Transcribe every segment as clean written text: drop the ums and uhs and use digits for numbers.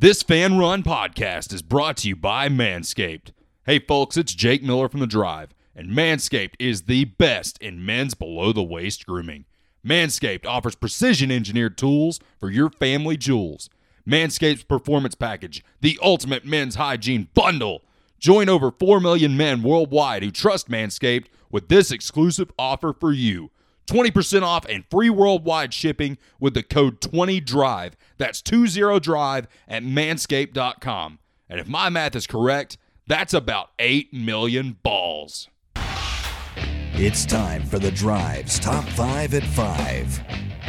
This Fan Run podcast is brought to you by Manscaped. Hey folks, it's Jake Miller from The Drive, and Manscaped is the best in men's below-the-waist grooming. Manscaped offers precision-engineered tools for your family jewels. Manscaped's Performance Package, the ultimate men's hygiene bundle. Join over 4 million men worldwide who trust Manscaped with this exclusive offer for you. 20% off and free worldwide shipping with the code 20DRIVE. That's 20DRIVE at manscaped.com. And if my math is correct, that's about 8 million balls. It's time for The Drive's Top 5 at 5.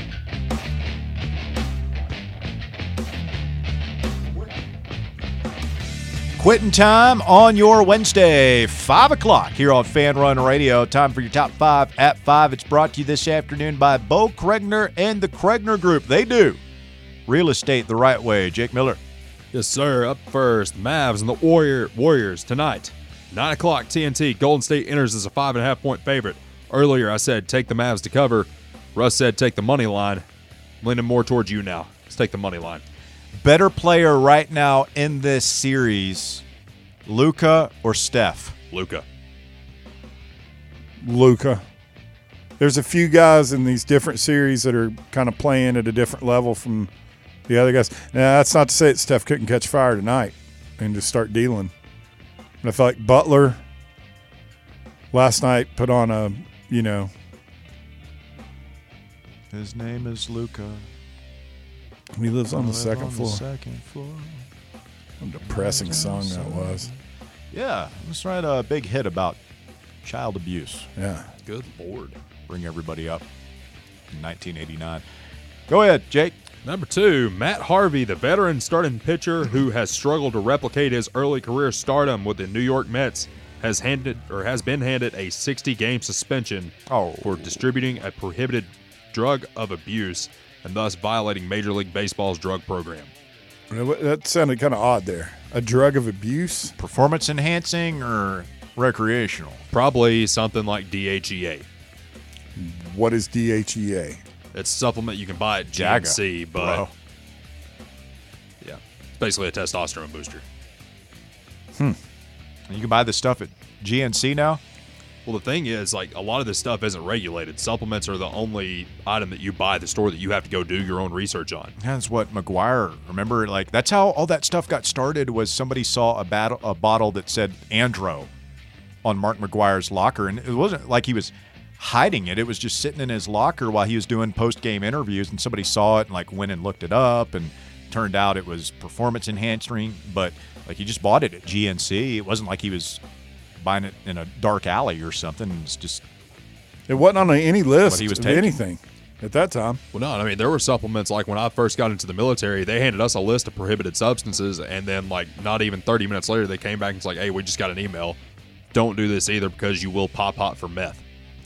Quitting time on your Wednesday, 5 o'clock here on Fan Run Radio. Time for your Top 5 at 5. It's brought to you this afternoon by Bo Kregner and the Kregner Group. They do real estate the right way. Jake Miller. Yes, sir. Up first, Mavs and the Warriors tonight. 9 o'clock TNT. Golden State enters as a 5.5-point favorite. Earlier I said take the Mavs to cover. Russ said take the money line. I'm leaning more towards you now. Let's take the money line. Better player right now in this series, Luka or Steph? Luka. There's a few guys in these different series that are kind of playing at a different level from the other guys. Now, that's not to say that Steph couldn't catch fire tonight and just start dealing. And I feel like Butler last night put on a, His name is Luka. He lives on the second floor. Second floor. What a depressing song that was. Yeah, let's write a big hit about child abuse. Yeah. Good Lord. Bring everybody up in 1989. Go ahead, Jake. Number 2, Matt Harvey, the veteran starting pitcher who has struggled to replicate his early career stardom with the New York Mets, has been handed a 60-game suspension for distributing a prohibited drug of abuse and thus violating Major League Baseball's drug program. That sounded kind of odd there. A drug of abuse? Performance enhancing or recreational? Probably something like DHEA. What is DHEA? It's a supplement you can buy at Jaga, GNC, but bro. Yeah, it's basically a testosterone booster. You can buy this stuff at GNC now? Well, the thing is, like, a lot of this stuff isn't regulated. Supplements are the only item that you buy at the store that you have to go do your own research on. That's what McGuire, remember, like, that's how all that stuff got started, was somebody saw a bottle that said Andro on Mark McGuire's locker, and it wasn't like he was hiding it. It was just sitting in his locker while he was doing post-game interviews, and somebody saw it and, like, went and looked it up, and turned out it was performance enhancing, but, like, he just bought it at GNC. It wasn't like he was buying it in a dark alley or something. It wasn't on any list he was of taking. anything at that time. Well, no, I mean, there were supplements, like, when I first got into the military, they handed us a list of prohibited substances, and then, like, not even 30 minutes later, they came back and was like, hey, we just got an email. Don't do this either because you will pop hot for meth.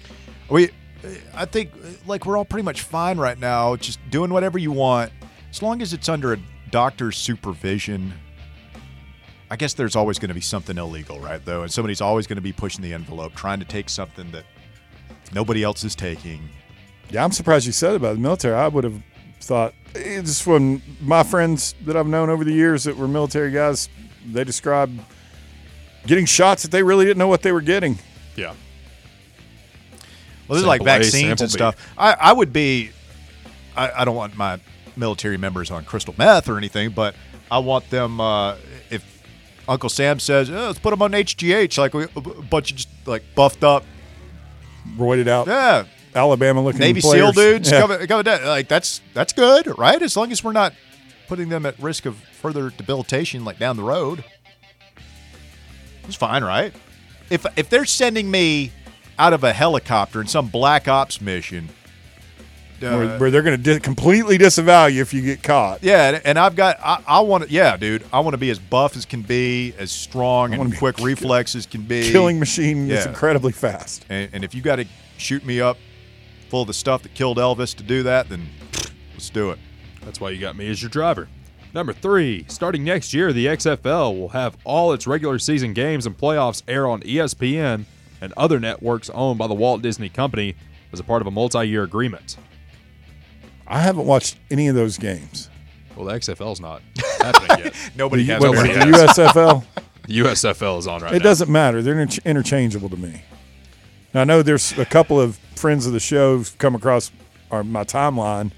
I think, like, we're all pretty much fine right now, just doing whatever you want, as long as it's under a doctor's supervision. I guess there's always going to be something illegal, right, though? And somebody's always going to be pushing the envelope, trying to take something that nobody else is taking. Yeah, I'm surprised you said about the military. I would have thought, just when my friends that I've known over the years that were military guys, they described getting shots that they really didn't know what they were getting. Yeah. Well, this is like vaccines and stuff. I would be – I don't want my military members on crystal meth or anything, but I want them if Uncle Sam says, let's put them on HGH, like a bunch of just like buffed up. Roided out. Yeah. Alabama-looking Navy players. SEAL dudes Yeah. coming down. Like, that's good, right? As long as we're not putting them at risk of further debilitation like down the road. It's fine, right? If they're sending me out of a helicopter in some black ops mission, where they're going to completely disavow you if you get caught. yeah, and I want to, yeah, dude, I want to be as buff as can be, as strong and quick reflexes can be. Killing machine that's Yeah. incredibly fast. And if you got to shoot me up full of the stuff that killed Elvis to do that, then let's do it. That's why you got me as your driver. Number 3, starting next year, the XFL will have all its regular season games and playoffs air on ESPN and other networks owned by the Walt Disney Company as a part of a multi-year agreement. I haven't watched any of those games. Well, the XFL's not happening yet. Nobody has What is one it, yet. the USFL? The USFL is on right now. It doesn't matter. They're interchangeable to me. Now, I know there's a couple of friends of the show who've come across my timeline,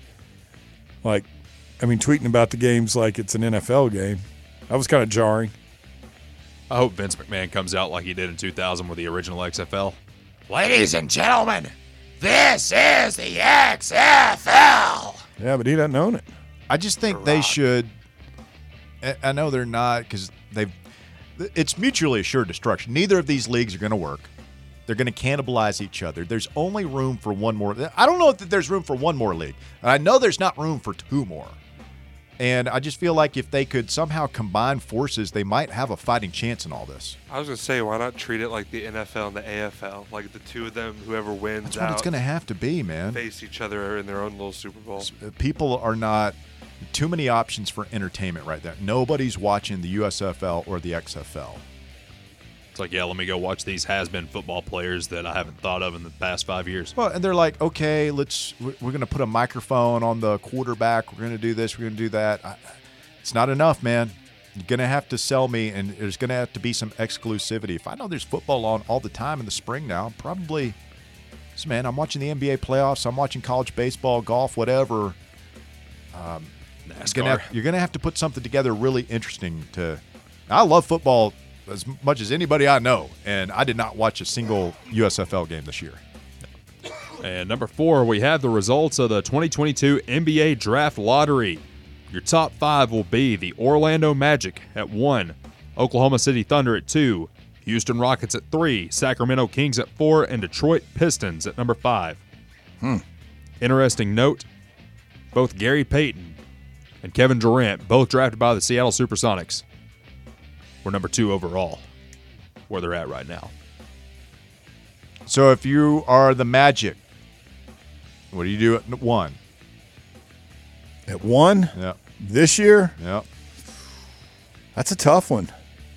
tweeting about the games like it's an NFL game. That was kind of jarring. I hope Vince McMahon comes out like he did in 2000 with the original XFL. Ladies and gentlemen, this is the XFL. Yeah, but he doesn't own it. I just think they should. I know they're not because it's mutually assured destruction. Neither of these leagues are going to work. They're going to cannibalize each other. There's only room for one more. I don't know if there's room for one more league. I know there's not room for two more. And I just feel like if they could somehow combine forces, they might have a fighting chance in all this. I was going to say, why not treat it like the NFL and the AFL? Like the two of them, whoever wins That's what it's going to have to be, man. face each other in their own little Super Bowl. People are not too many options for entertainment right there. Nobody's watching the USFL or the XFL. It's like, yeah, let me go watch these has-been football players that I haven't thought of in the past 5 years. Well, and they're like, okay, we're going to put a microphone on the quarterback. We're going to do this. We're going to do that. It's not enough, man. You're going to have to sell me, and there's going to have to be some exclusivity. If I know there's football on all the time in the spring now, probably, man, I'm watching the NBA playoffs. I'm watching college baseball, golf, whatever. NASCAR. You're going to have to put something together really interesting to – I love football as much as anybody I know, and I did not watch a single USFL game this year. And number 4, we have the results of the 2022 NBA Draft Lottery. Your top 5 will be the Orlando Magic at 1, Oklahoma City Thunder at 2, Houston Rockets at 3, Sacramento Kings at 4, and Detroit Pistons at number 5. Interesting note, both Gary Payton and Kevin Durant, both drafted by the Seattle Supersonics, were number 2 overall, where they're at right now. So if you are the Magic, what do you do at 1? At 1 Yeah, this year, yeah. that's a tough one.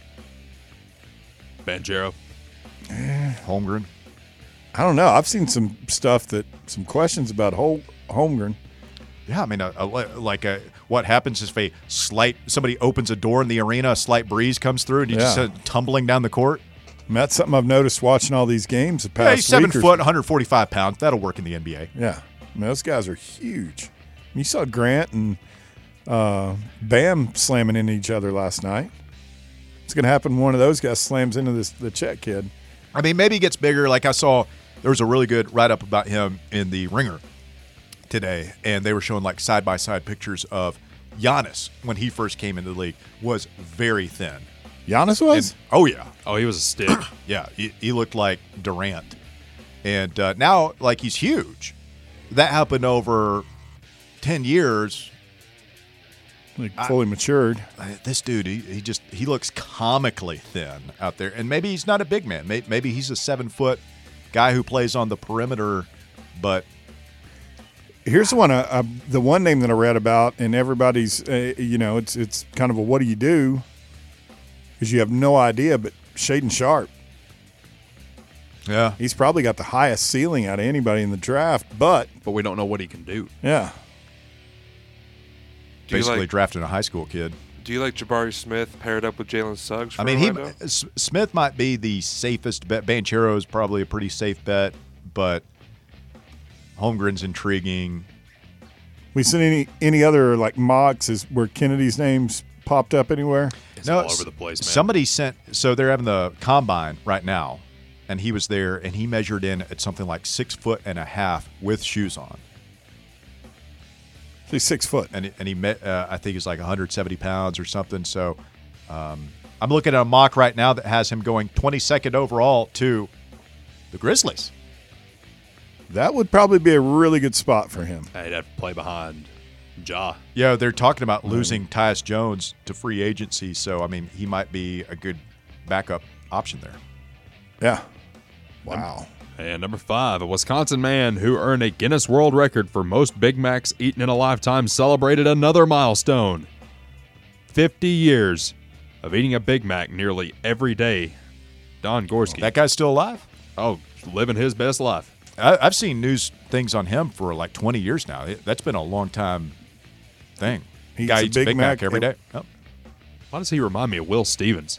Banchero. Holmgren. I don't know. I've seen some questions about Holmgren. Yeah, I mean, what happens if somebody opens a door in the arena, a slight breeze comes through, and you just tumbling down the court? And that's something I've noticed watching all these games the past Hey, he's 7 week or foot, so. 145 pounds. That'll work in the NBA. Yeah. I mean, those guys are huge. You saw Grant and Bam slamming into each other last night. It's going to happen when one of those guys slams into the Chet kid. I mean, maybe he gets bigger. Like I saw, there was a really good write-up about him in the Ringer today, and they were showing like side-by-side pictures of Giannis when he first came into the league was very thin. Giannis was? Oh, yeah. Oh, he was a stick. Yeah, he looked like Durant. And now, like, he's huge. That happened over 10 years. Fully matured. This dude, he looks comically thin out there. And maybe he's not a big man. Maybe he's a 7-foot guy who plays on the perimeter, but here's the one. The one name that I read about, and everybody's, it's kind of a what do you do? Because you have no idea. But Shaden Sharp, yeah, he's probably got the highest ceiling out of anybody in the draft. But we don't know what he can do. yeah, basically drafting a high school kid. Do you like Jabari Smith paired up with Jalen Suggs? I mean, Smith might be the safest bet. Banchero is probably a pretty safe bet, but Holmgren's intriguing. We seen any other like mocks where Kennedy's name's popped up anywhere? It's all over the place, man. Somebody so they're having the combine right now, and he was there, and he measured in at something like 6'1.5" with shoes on. He's 6 foot. And he met, I think he's like 170 pounds or something. So I'm looking at a mock right now that has him going 22nd overall to the Grizzlies. That would probably be a really good spot for him. He'd have to play behind Ja. Yeah, they're talking about losing Tyus Jones to free agency. So, I mean, he might be a good backup option there. Yeah. Wow. And number 5, a Wisconsin man who earned a Guinness World Record for most Big Macs eaten in a lifetime celebrated another milestone. 50 years of eating a Big Mac nearly every day. Don Gorski. That guy's still alive? Oh, living his best life. I've seen news things on him for like 20 years now. That's been a long time thing. He Guy eats eats a Big Mac every day. Oh, Why does he remind me of Will Stevens?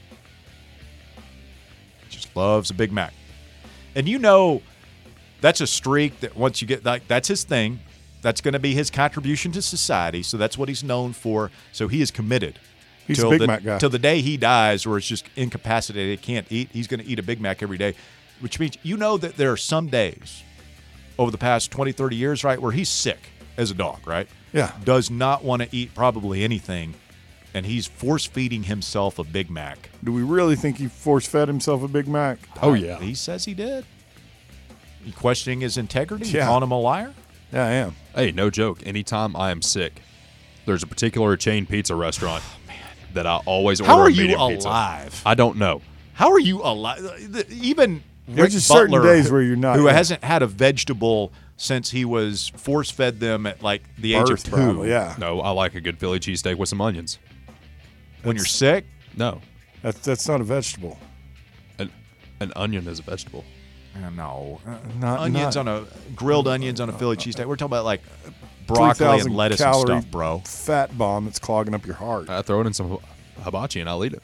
just loves a Big Mac. And you know, that's a streak that once you get like that's his thing. That's going to be his contribution to society. So that's what he's known for. So he is committed. He's a till Big Mac guy. Till the day he dies or is just incapacitated, can't eat, he's going to eat a Big Mac every day, which means you know that there are some days over the past 20, 30 years, right, where he's sick as a dog, right? Yeah. Does not want to eat probably anything, and he's force-feeding himself a Big Mac. Do we really think he force-fed himself a Big Mac? Oh, yeah. He says he did. You questioning his integrity? Yeah. You calling him a liar? Yeah, I am. Hey, no joke. Anytime I am sick, there's a particular chain pizza restaurant that I always order How are a you medium pizza. alive? I don't know. How are you alive? Even There's Rick just certain Butler, days where you're not, who yeah. hasn't had a vegetable since he was force-fed them at like the age of Birth, 2. probably, yeah. No, I like a good Philly cheesesteak with some onions. When you're sick, No, That's not a vegetable. an onion is a vegetable. no. Not Grilled onions on a Philly cheesesteak. We're talking about like broccoli 3,000 and lettuce and calorie stuff, bro. fat bomb that's clogging up your heart. I throw it in some hibachi and I'll eat it.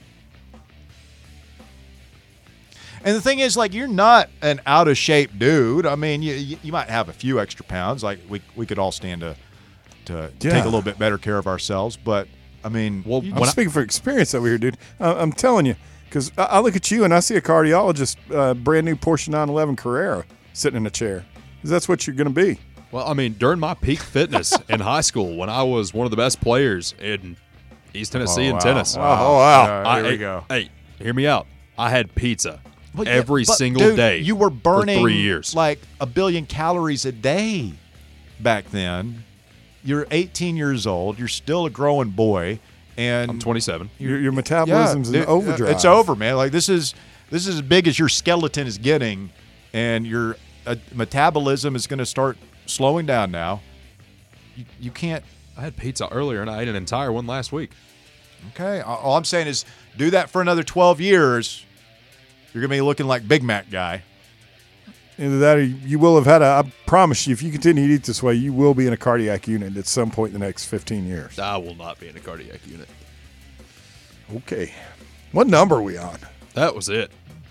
And the thing is, like, you're not an out of shape dude. I mean, you might have a few extra pounds. Like we could all stand to take a little bit better care of ourselves. But I mean, Well, I'm when I- speaking for experience over here, dude. I'm telling you, because I look at you and I see a cardiologist, brand new Porsche 911 Carrera sitting in a chair. 'Cause that's what you're going to be. Well, I mean, during my peak fitness in high school, when I was one of the best players in East Tennessee in tennis, Oh, wow. There we hey, go. Hey, hear me out. I had pizza But every but, single dude, day. You were burning for 3 years. like 1 billion calories a day back then. You're 18 years old. You're still a growing boy, and I'm 27. Your metabolism's in dude, overdrive. It's over, man. Like this is as big as your skeleton is getting, and your metabolism is going to start slowing down now. You can't. I had pizza earlier and I ate an entire one last week. Okay, all I'm saying is do that for another 12 years. You're going to be looking like Big Mac guy. Either that or you will have had I promise you, if you continue to eat this way, you will be in a cardiac unit at some point in the next 15 years. I will not be in a cardiac unit. Okay. What number are we on? That was it.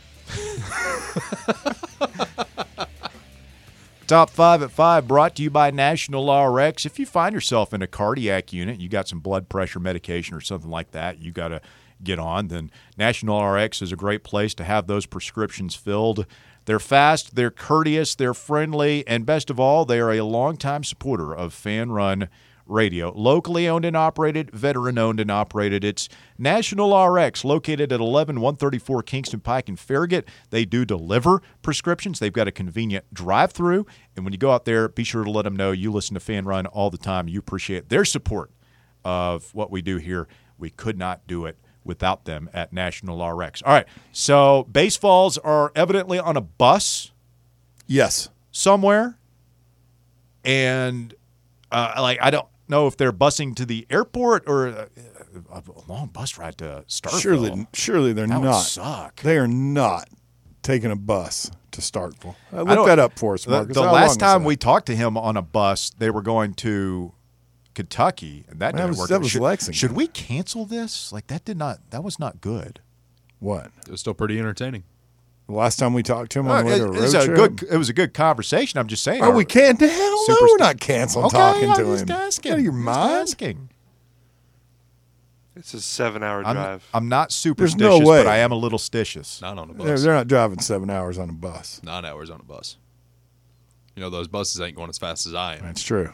Top 5 at 5 brought to you by National RX. If you find yourself in a cardiac unit, you got some blood pressure medication or something like that, you got to get on, then National RX is a great place to have those prescriptions filled. They're fast, they're courteous, they're friendly, and best of all, they are a longtime supporter of Fan Run Radio. Locally owned and operated, veteran owned and operated. It's National RX, located at 11134 Kingston Pike in Farragut. They do deliver prescriptions. They've got a convenient drive-through. And when you go out there, be sure to let them know you listen to Fan Run all the time. You appreciate their support of what we do here. We could not do it without them at National RX. All right, so baseballs are evidently on a bus Yes. somewhere. And, I don't know if they're busing to the airport or a long bus ride to Starkville. Surely they're That would not. suck. They are not taking a bus to Starkville. I Look don't- that up for us, The, Marcus. the How last long is time that? we talked to him on a bus, they were going to Kentucky, and that didn't work. that was should, Lexington. Should we cancel this? Like that was not good. What? It was still pretty entertaining. The last time we talked to him on the way to a road trip? It was a good conversation. I'm just saying. Oh, we can't. Hell no, Superstar- we're not canceling Okay, talking I'm to just him. asking. Out of your I'm just mind? asking. It's a 7-hour drive. I'm not There's superstitious, no way. but I am a little stitious. Not on a They're bus. not driving 7 hours on a bus. 9 hours on a bus. You know, those buses ain't going as fast as I am. That's true.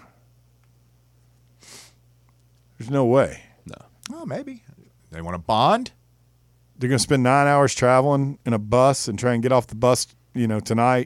There's no way. No. Oh, maybe they want to bond. They're going to spend 9 hours traveling in a bus and try and get off the bus, tonight.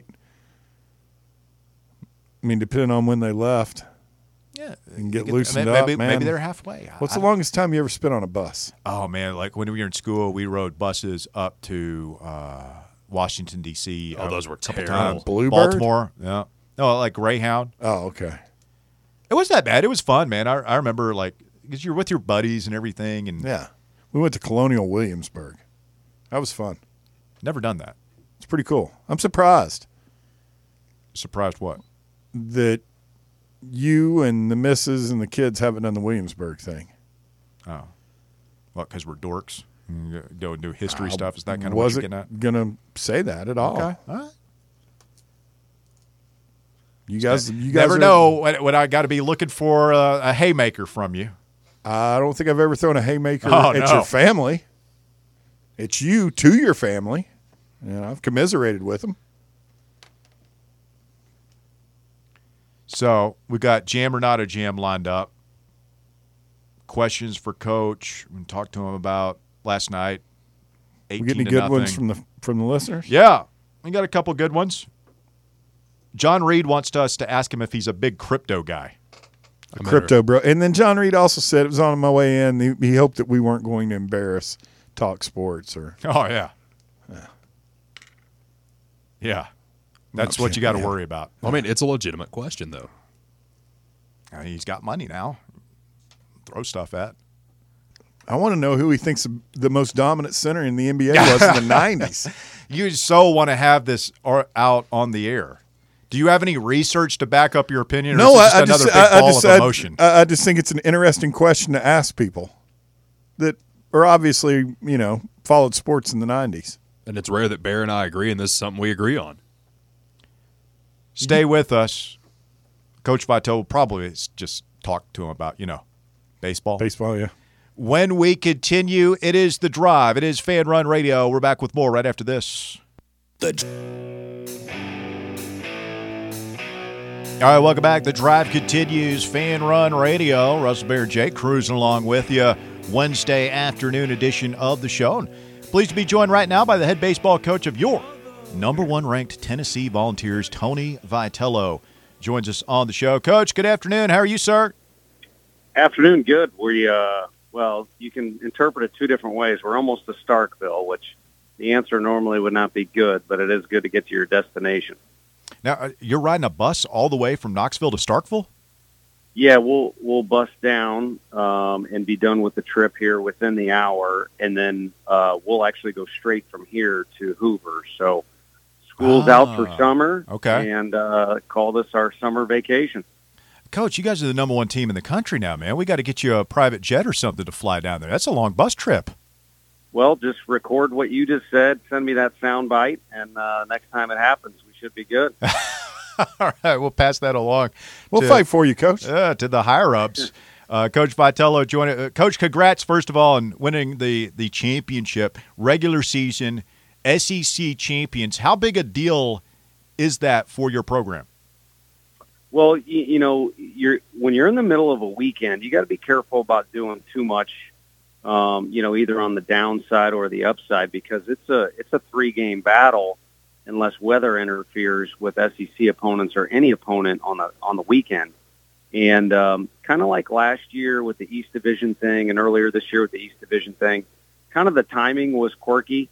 I mean, depending on when they left. Yeah, And get you loosened maybe, up, man. Maybe they're halfway. What's I- the longest time you ever spent on a bus? Oh man, like when we were in school, we rode buses up to Washington D.C. Oh, those were a couple terrible. times. Bluebird? Baltimore, yeah. No, like Greyhound. Oh, okay. It wasn't that bad. It was fun, man. I remember because you're with your buddies and everything, and Yeah. We went to Colonial Williamsburg. That was fun. never done that. It's pretty cool. I'm surprised Surprised what? that you and the missus and the kids haven't done the Williamsburg thing. Oh. What, because we're dorks? Don't do history stuff? Is that kind of what you're getting at? Wasn't going to say that at all. Okay. All right. You guys Never know what I got to be looking for a haymaker from you. I don't think I've ever thrown a haymaker Oh, at no. your family. It's you to your family. I've commiserated with them. So we got jam or not a jam lined up. Questions for Coach. We talked to him about last night. We get any good ones from the listeners? Yeah, we got a couple good ones. John Reed wants us to ask him if he's a big crypto guy. Crypto bro. And then John Reed also said, it was on my way in, he hoped that we weren't going to embarrass Talk Sports. Oh, yeah. Yeah. That's what you got to worry about. I mean, it's a legitimate question, though. He's got money now. Throw stuff at. I want to know who he thinks the most dominant center in the NBA was in the 90s. You so want to have this out on the air. Do you have any research to back up your opinion? Or No, is it just another big ball of emotion? I just think it's an interesting question to ask people that are obviously, followed sports in the 90s. And it's rare that Bear and I agree, and this is something we agree on. Stay with us. Coach Vito will probably just talk to him about, baseball. Baseball, yeah. When we continue, it is The Drive. It is Fan Run Radio. We're back with more right after this. All right, welcome back. The Drive continues. Fan Run Radio. Russell Bear, Jake cruising along with you. Wednesday afternoon edition of the show. And pleased to be joined right now by the head baseball coach of your number one ranked Tennessee Volunteers, Tony Vitello, joins us on the show. Coach, good afternoon. How are you, sir? Afternoon, good. Well, you can interpret it two different ways. We're almost to Starkville, which the answer normally would not be good, but it is good to get to your destination. Now, you're riding a bus all the way from Knoxville to Starkville? Yeah, we'll bus down and be done with the trip here within the hour, and then we'll actually go straight from here to Hoover. So school's out for summer, okay, and call this our summer vacation. Coach, you guys are the number one team in the country now, man. We got to get you a private jet or something to fly down there. That's a long bus trip. Well, just record what you just said, send me that sound bite, and next time it happens, we should be good. All right, we'll pass that along. We'll fight for you, Coach. To the higher-ups. Coach Vitello joining. Coach, congrats, first of all, on winning the championship, regular season, SEC champions. How big a deal is that for your program? Well, when you're in the middle of a weekend, you got to be careful about doing too much, either on the downside or the upside, because it's a 3-game battle unless weather interferes with SEC opponents or any opponent on the weekend. And kind of like last year with the East Division thing and earlier this year with the East Division thing, kind of the timing was quirky.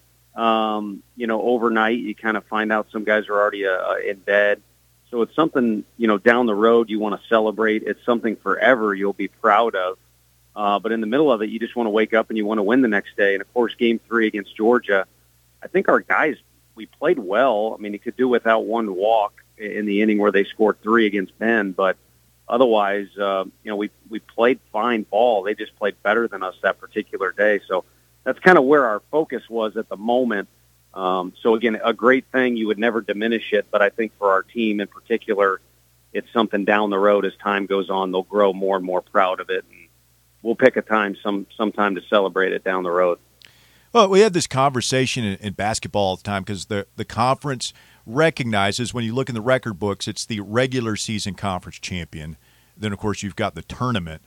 Overnight you kind of find out some guys are already in bed. So it's something, down the road you want to celebrate. It's something forever you'll be proud of. But in the middle of it, you just want to wake up and you want to win the next day. And, of course, Game 3 against Georgia, I think our guys, we played well. I mean, you could do without one walk in the inning where they scored 3 against Bend. But otherwise, we played fine ball. They just played better than us that particular day. So that's kind of where our focus was at the moment. So, again, a great thing. You would never diminish it. But I think for our team in particular, it's something down the road as time goes on. They'll grow more and more proud of it. And we'll pick a time sometime to celebrate it down the road. Well, we had this conversation in basketball all the time because the conference recognizes, when you look in the record books, it's the regular season conference champion. Then, of course, you've got the tournament.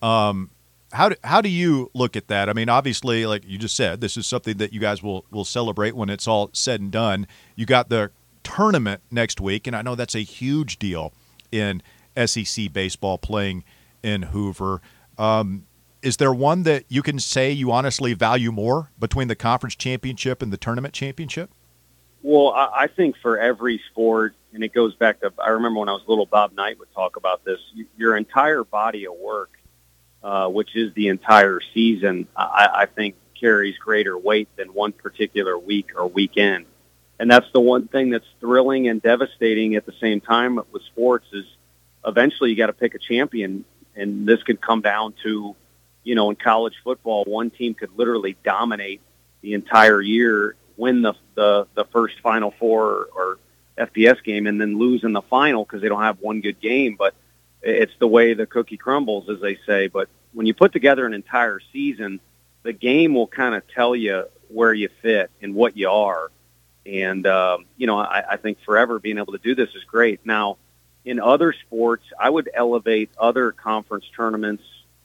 How do you look at that? I mean, obviously, like you just said, this is something that you guys will celebrate when it's all said and done. You got the tournament next week, and I know that's a huge deal in SEC baseball playing in Hoover. Is there one that you can say you honestly value more between the conference championship and the tournament championship? Well, I think for every sport, and it goes back to, I remember when I was little, Bob Knight would talk about this, your entire body of work, which is the entire season, I think carries greater weight than one particular week or weekend. And that's the one thing that's thrilling and devastating at the same time with sports is eventually you got to pick a champion, and this could come down to, in college football, one team could literally dominate the entire year, win the first Final Four or FBS game, and then lose in the final because they don't have one good game. But it's the way the cookie crumbles, as they say. But when you put together an entire season, the game will kind of tell you where you fit and what you are. And, I think forever being able to do this is great. Now, in other sports, I would elevate other conference tournaments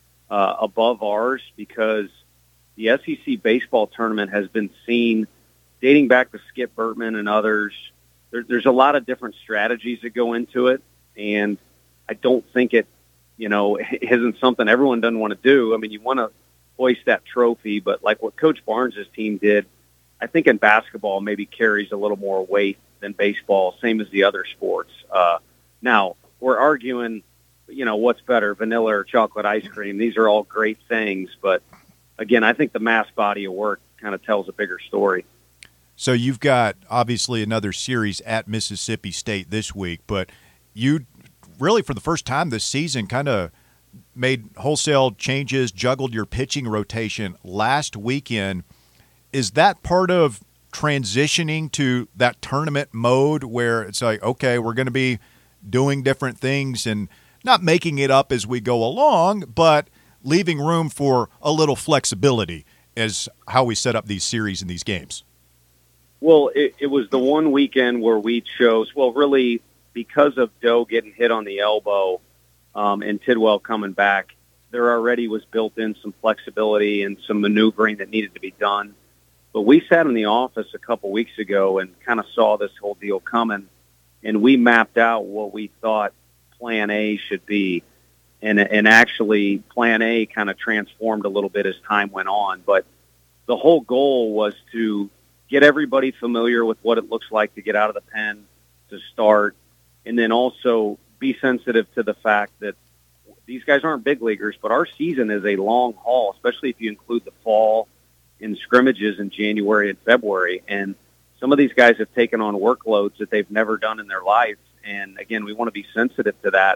above ours, because the SEC baseball tournament has been seen dating back to Skip Bertman and others. There's a lot of different strategies that go into it, and I don't think it isn't something everyone doesn't want to do. I mean, you want to hoist that trophy, but like what Coach Barnes' team did, I think in basketball maybe carries a little more weight than baseball, same as the other sports. Now, we're arguing, what's better, vanilla or chocolate ice cream. These are all great things, but again, I think the mass body of work kind of tells a bigger story. So you've got obviously another series at Mississippi State this week, but you really for the first time this season kind of made wholesale changes, juggled your pitching rotation last weekend. Is that part of transitioning to that tournament mode where it's like, okay, we're going to be doing different things and not making it up as we go along, but leaving room for a little flexibility as how we set up these series and these games? Well, it was the one weekend where we chose, really because of Doe getting hit on the elbow and Tidwell coming back, there already was built in some flexibility and some maneuvering that needed to be done. But we sat in the office a couple weeks ago and kind of saw this whole deal coming, and we mapped out what we thought Plan A should be. And actually, Plan A kind of transformed a little bit as time went on. But the whole goal was to get everybody familiar with what it looks like to get out of the pen, to start, and then also be sensitive to the fact that these guys aren't big leaguers, but our season is a long haul, especially if you include the fall in scrimmages in January and February. And some of these guys have taken on workloads that they've never done in their life. And again, we want to be sensitive to that.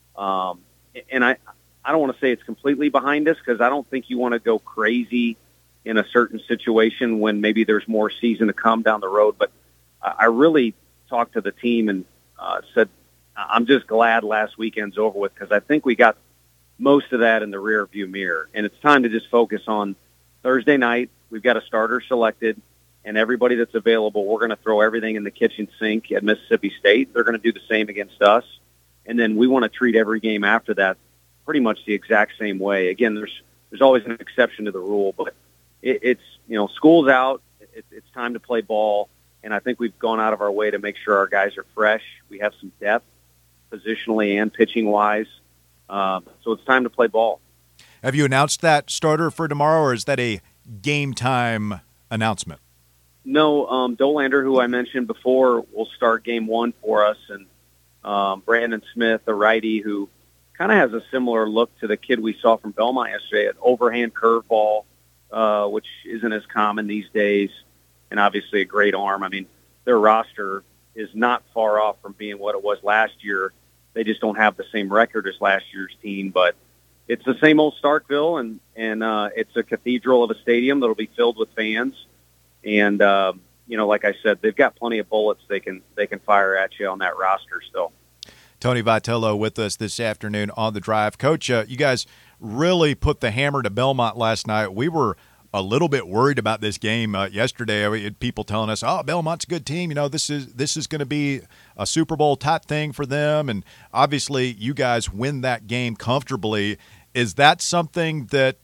And I don't want to say it's completely behind us, because I don't think you want to go crazy in a certain situation when maybe there's more season to come down the road. But I really talked to the team and said, I'm just glad last weekend's over with, because I think we got most of that in the rear view mirror. And it's time to just focus on Thursday night. We've got a starter selected, and everybody that's available, we're going to throw everything in the kitchen sink at Mississippi State. They're going to do the same against us. And then we want to treat every game after that pretty much the exact same way. Again, there's always an exception to the rule, but it's school's out. It's time to play ball, and I think we've gone out of our way to make sure our guys are fresh. We have some depth positionally and pitching-wise, so it's time to play ball. Have you announced that starter for tomorrow, or is that a game time announcement? No, Dolander, who I mentioned before, will start game one for us, and Brandon Smith, the righty, who kind of has a similar look to the kid we saw from Belmont yesterday, an overhand curveball, which isn't as common these days, and obviously a great arm. I mean, their roster is not far off from being what it was last year. They just don't have the same record as last year's team, but it's the same old Starkville, and it's a cathedral of a stadium that'll be filled with fans. And like I said, they've got plenty of bullets they can fire at you on that roster still. Tony Vitello with us this afternoon on The Drive. Coach, you guys really put the hammer to Belmont last night. We were a little bit worried about this game yesterday. We had people telling us, "Oh, Belmont's a good team. This is going to be a Super Bowl type thing for them." And obviously, you guys win that game comfortably. Is that something that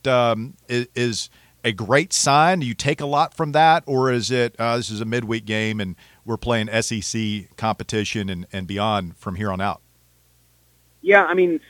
is a great sign? Do you take a lot from that, or is it this is a midweek game and we're playing SEC competition and beyond from here on out? Yeah, I mean,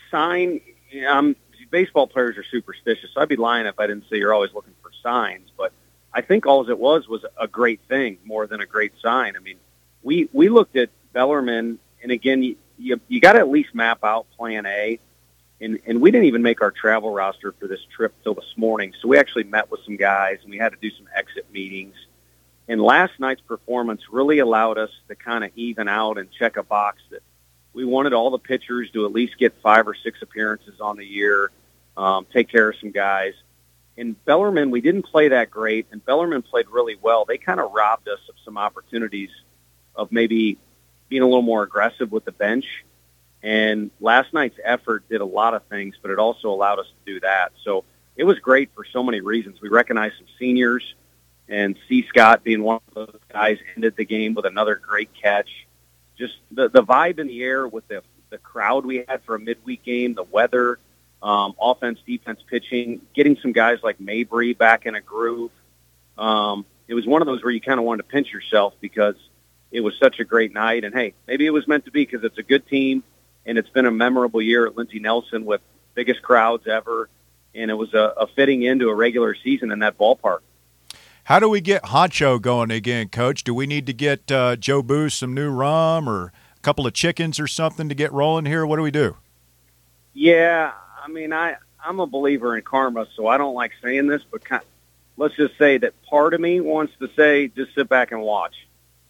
baseball players are superstitious, so I'd be lying if I didn't say you're always looking for signs. But I think all it was a great thing more than a great sign. I mean, we looked at Bellarmine, and again, you got to at least map out Plan A. And we didn't even make our travel roster for this trip till this morning. So we actually met with some guys, and we had to do some exit meetings. And last night's performance really allowed us to kind of even out and check a box that we wanted all the pitchers to at least get 5 or 6 appearances on the year, take care of some guys. In Bellarmine, we didn't play that great, and Bellarmine played really well. They kind of robbed us of some opportunities of maybe being a little more aggressive with the bench. And last night's effort did a lot of things, but it also allowed us to do that. So it was great for so many reasons. We recognized some seniors, and C. Scott being one of those guys ended the game with another great catch. Just the vibe in the air with the crowd we had for a midweek game, the weather, offense, defense, pitching, getting some guys like Mabry back in a groove. It was one of those where you kind of wanted to pinch yourself because it was such a great night. And, hey, maybe it was meant to be because it's a good team, and it's been a memorable year at Lindsey Nelson with biggest crowds ever, and it was a fitting end to a regular season in that ballpark. How do we get Honcho going again, Coach? Do we need to get Joe Booth some new rum or a couple of chickens or something to get rolling here? What do we do? Yeah, I mean, I'm a believer in karma, so I don't like saying this, but let's just say that part of me wants to say just sit back and watch.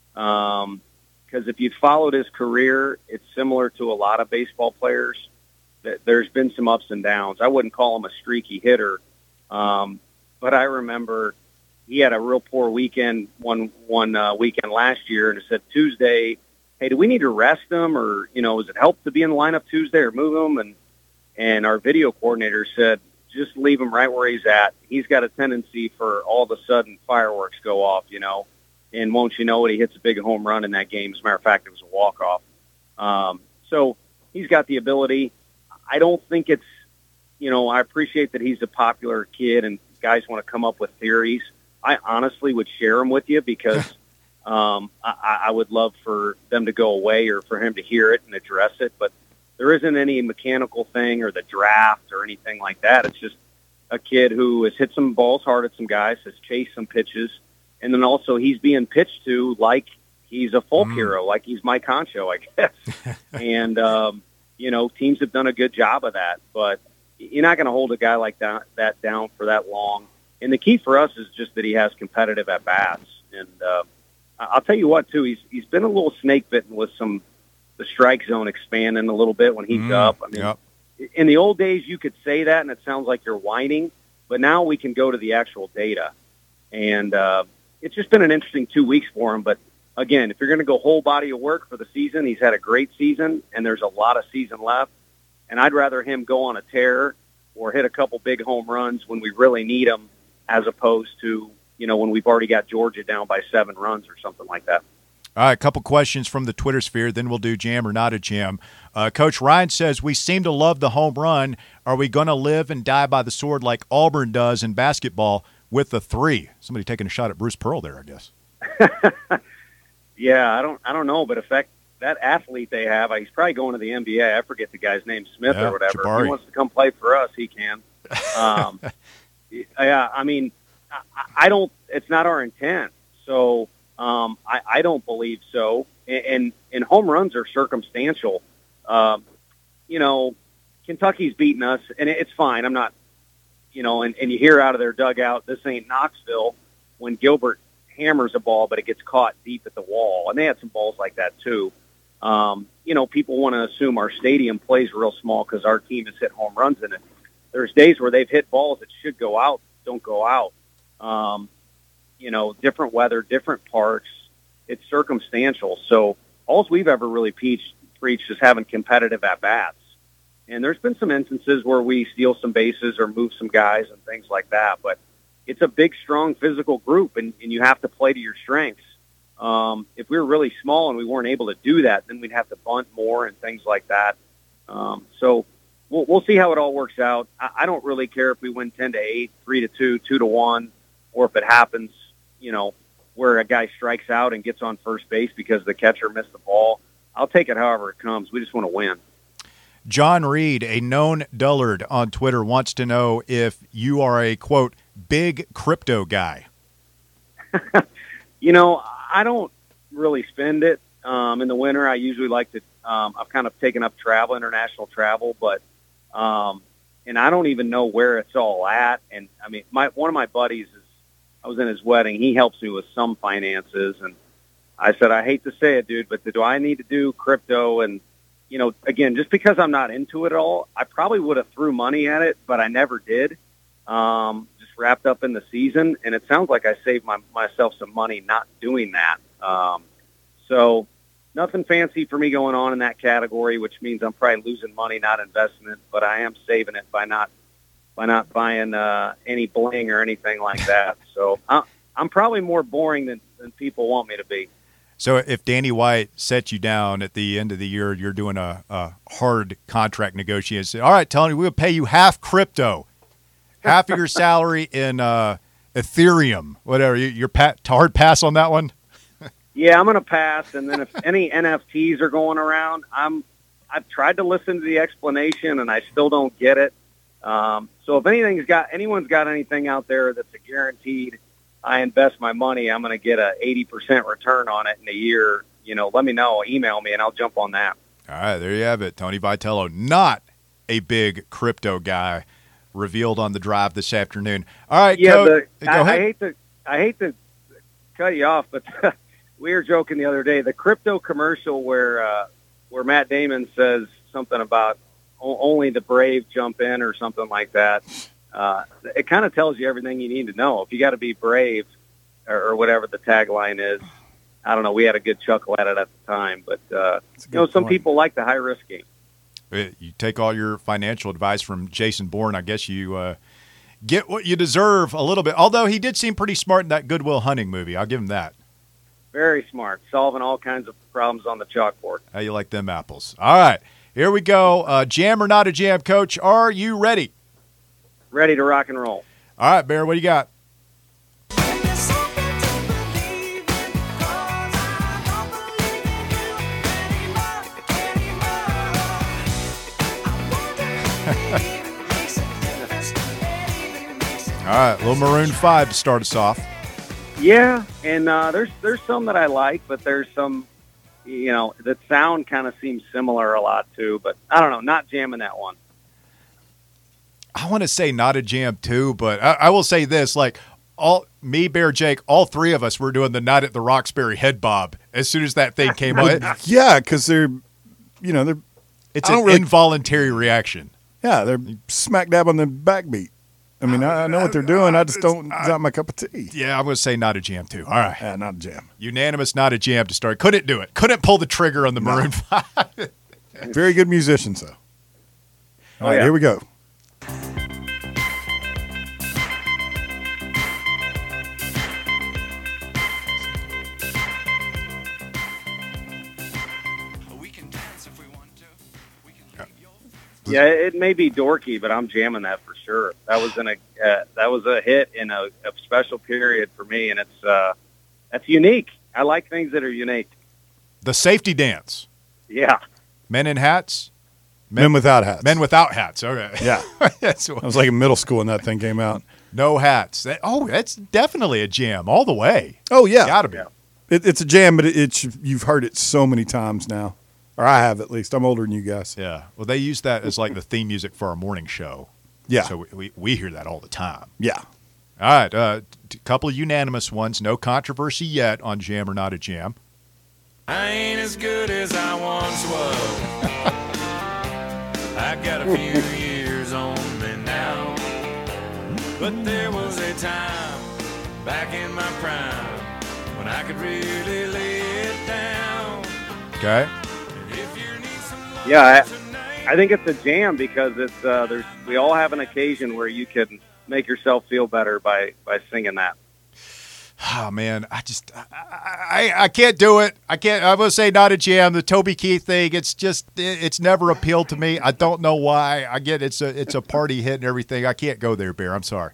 Because if you followed his career, it's similar to a lot of baseball players. There's been some ups and downs. I wouldn't call him a streaky hitter, but I remember he had a real poor weekend one weekend last year, and it said Tuesday, hey, do we need to rest him, or does it help to be in the lineup Tuesday or move him? And our video coordinator said, just leave him right where he's at. He's got a tendency for all of a sudden fireworks go off, and won't you know it, he hits a big home run in that game. As a matter of fact, it was a walk-off. So he's got the ability. I don't think it's, I appreciate that he's a popular kid and guys want to come up with theories. I honestly would share them with you because I would love for them to go away or for him to hear it and address it. But there isn't any mechanical thing or the draft or anything like that. It's just a kid who has hit some balls hard at some guys, has chased some pitches, and then also he's being pitched to like he's a folk hero, like he's Mike Honcho, I guess. And, teams have done a good job of that. But you're not going to hold a guy like that down for that long. And the key for us is just that he has competitive at-bats. And I'll tell you what, too, he's been a little snake-bitten with the strike zone expanding a little bit when he's up. I mean, in the old days, you could say that, and it sounds like you're whining. But now we can go to the actual data. And it's just been an interesting 2 weeks for him. But, again, if you're going to go whole body of work for the season, he's had a great season, and there's a lot of season left. And I'd rather him go on a tear or hit a couple big home runs when we really need him, as opposed to, when we've already got Georgia down by 7 runs or something like that. All right, a couple questions from the Twitter sphere, then we'll do jam or not a jam. Coach Ryan says, we seem to love the home run. Are we going to live and die by the sword like Auburn does in basketball with the 3? Somebody taking a shot at Bruce Pearl there, I guess. Yeah, I don't know, but that athlete they have, he's probably going to the NBA. I forget the guy's name, Smith or whatever. Jabari. If he wants to come play for us, he can. Yeah, I mean, I don't. It's not our intent, so I don't believe so. And home runs are circumstantial. Kentucky's beaten us, and it's fine. I'm not, and you hear out of their dugout, this ain't Knoxville, when Gilbert hammers a ball, but it gets caught deep at the wall. And they had some balls like that too. People want to assume our stadium plays real small because our team has hit home runs in it. There's days where they've hit balls that should go out, don't go out. Different weather, different parks. It's circumstantial. So all we've ever really preached is having competitive at-bats. And there's been some instances where we steal some bases or move some guys and things like that. But it's a big, strong physical group, and you have to play to your strengths. If we were really small and we weren't able to do that, then we'd have to bunt more and things like that. So we'll see how it all works out. I don't really care if we win 10-8, 3-2, 2-1, or if it happens, where a guy strikes out and gets on first base because the catcher missed the ball. I'll take it however it comes. We just want to win. John Reed, a known dullard on Twitter, wants to know if you are a, quote, big crypto guy. I don't really spend it. In the winter, I usually like to I've kind of taken up international travel, but and I don't even know where it's all at. And, I mean, one of my buddies, I was in his wedding. He helps me with some finances, and I said, I hate to say it, dude, but do I need to do crypto? And again, just because I'm not into it at all, I probably would have threw money at it, but I never did. Just wrapped up in the season, and it sounds like I saved myself some money not doing that. So nothing fancy for me going on in that category, which means I'm probably losing money, not investing it, but I am saving it by not buying any bling or anything like that. So I'm probably more boring than people want me to be. So if Danny White sets you down at the end of the year, you're doing a hard contract negotiation. All right, Tony, we'll pay you half crypto, half of your salary in Ethereum, whatever. You're hard pass on that one? Yeah, I'm going to pass. And then if any NFTs are going around, I've tried to listen to the explanation, and I still don't get it. So if anyone's got anything out there that's a guaranteed, I invest my money, I'm going to get a 80% return on it in a year, let me know, email me, and I'll jump on that. All right, there you have it. Tony Vitello, not a big crypto guy, revealed on the drive this afternoon. All right, yeah, Coach, go ahead. I hate to cut you off, but we were joking the other day. The crypto commercial where Matt Damon says something about only the brave jump in or something like that. It kind of tells you everything you need to know. If you got to be brave or whatever the tagline is, I don't know. We had a good chuckle at it at the time, but some people like the high risk game. You take all your financial advice from Jason Bourne. I guess you get what you deserve a little bit. Although he did seem pretty smart in that Good Will Hunting movie. I'll give him that. Very smart, solving all kinds of problems on the chalkboard. How you like them apples? All right, here we go. Jam or not a jam, Coach? Are you ready? Ready to rock and roll. All right, Bear, what do you got? All right, little Maroon 5 to start us off. Yeah, and there's some that I like, but there's some, that sound kind of seems similar a lot too. But I don't know, not jamming that one. I want to say not a jam too, but I will say this: me, Bear, Jake, all three of us were doing the Night at the Roxbury head bob as soon as that thing came on. Yeah, because they're. It's an involuntary reaction. Yeah, they're smack dab on the backbeat. I mean, I know what they're doing. I just don't. It's not my cup of tea. Yeah, I'm going to say not a jam too. All right, yeah, not a jam. Unanimous, not a jam to start. Couldn't do it. Couldn't pull the trigger on the Maroon 5. Very good musicians, though. All right, here we go. Yeah, it may be dorky, but I'm jamming that for sure. That was a hit in a special period for me, and that's unique. I like things that are unique. The Safety Dance. Yeah. Men in hats. Men without hats. Men without hats. Okay. Yeah. I was like in middle school when that thing came out. No hats. That's definitely a jam all the way. Oh yeah, gotta be. Yeah. It's a jam, but you've heard it so many times now. Or I have, at least. I'm older than you guys. Yeah. Well, they use that as like the theme music for our morning show. Yeah. So we hear that all the time. Yeah. All right. A couple of unanimous ones. No controversy yet on jam or not a jam. I ain't as good as I once was. I got a few years on me now. But there was a time back in my prime when I could really lay it down. Okay. Yeah, I think it's a jam because it's we all have an occasion where you can make yourself feel better by singing that. Oh man, I can't do it. I can't. I will say not a jam. The Toby Keith thing, it's never appealed to me. I don't know why. I get it's a party hit and everything. I can't go there, Bear. I'm sorry.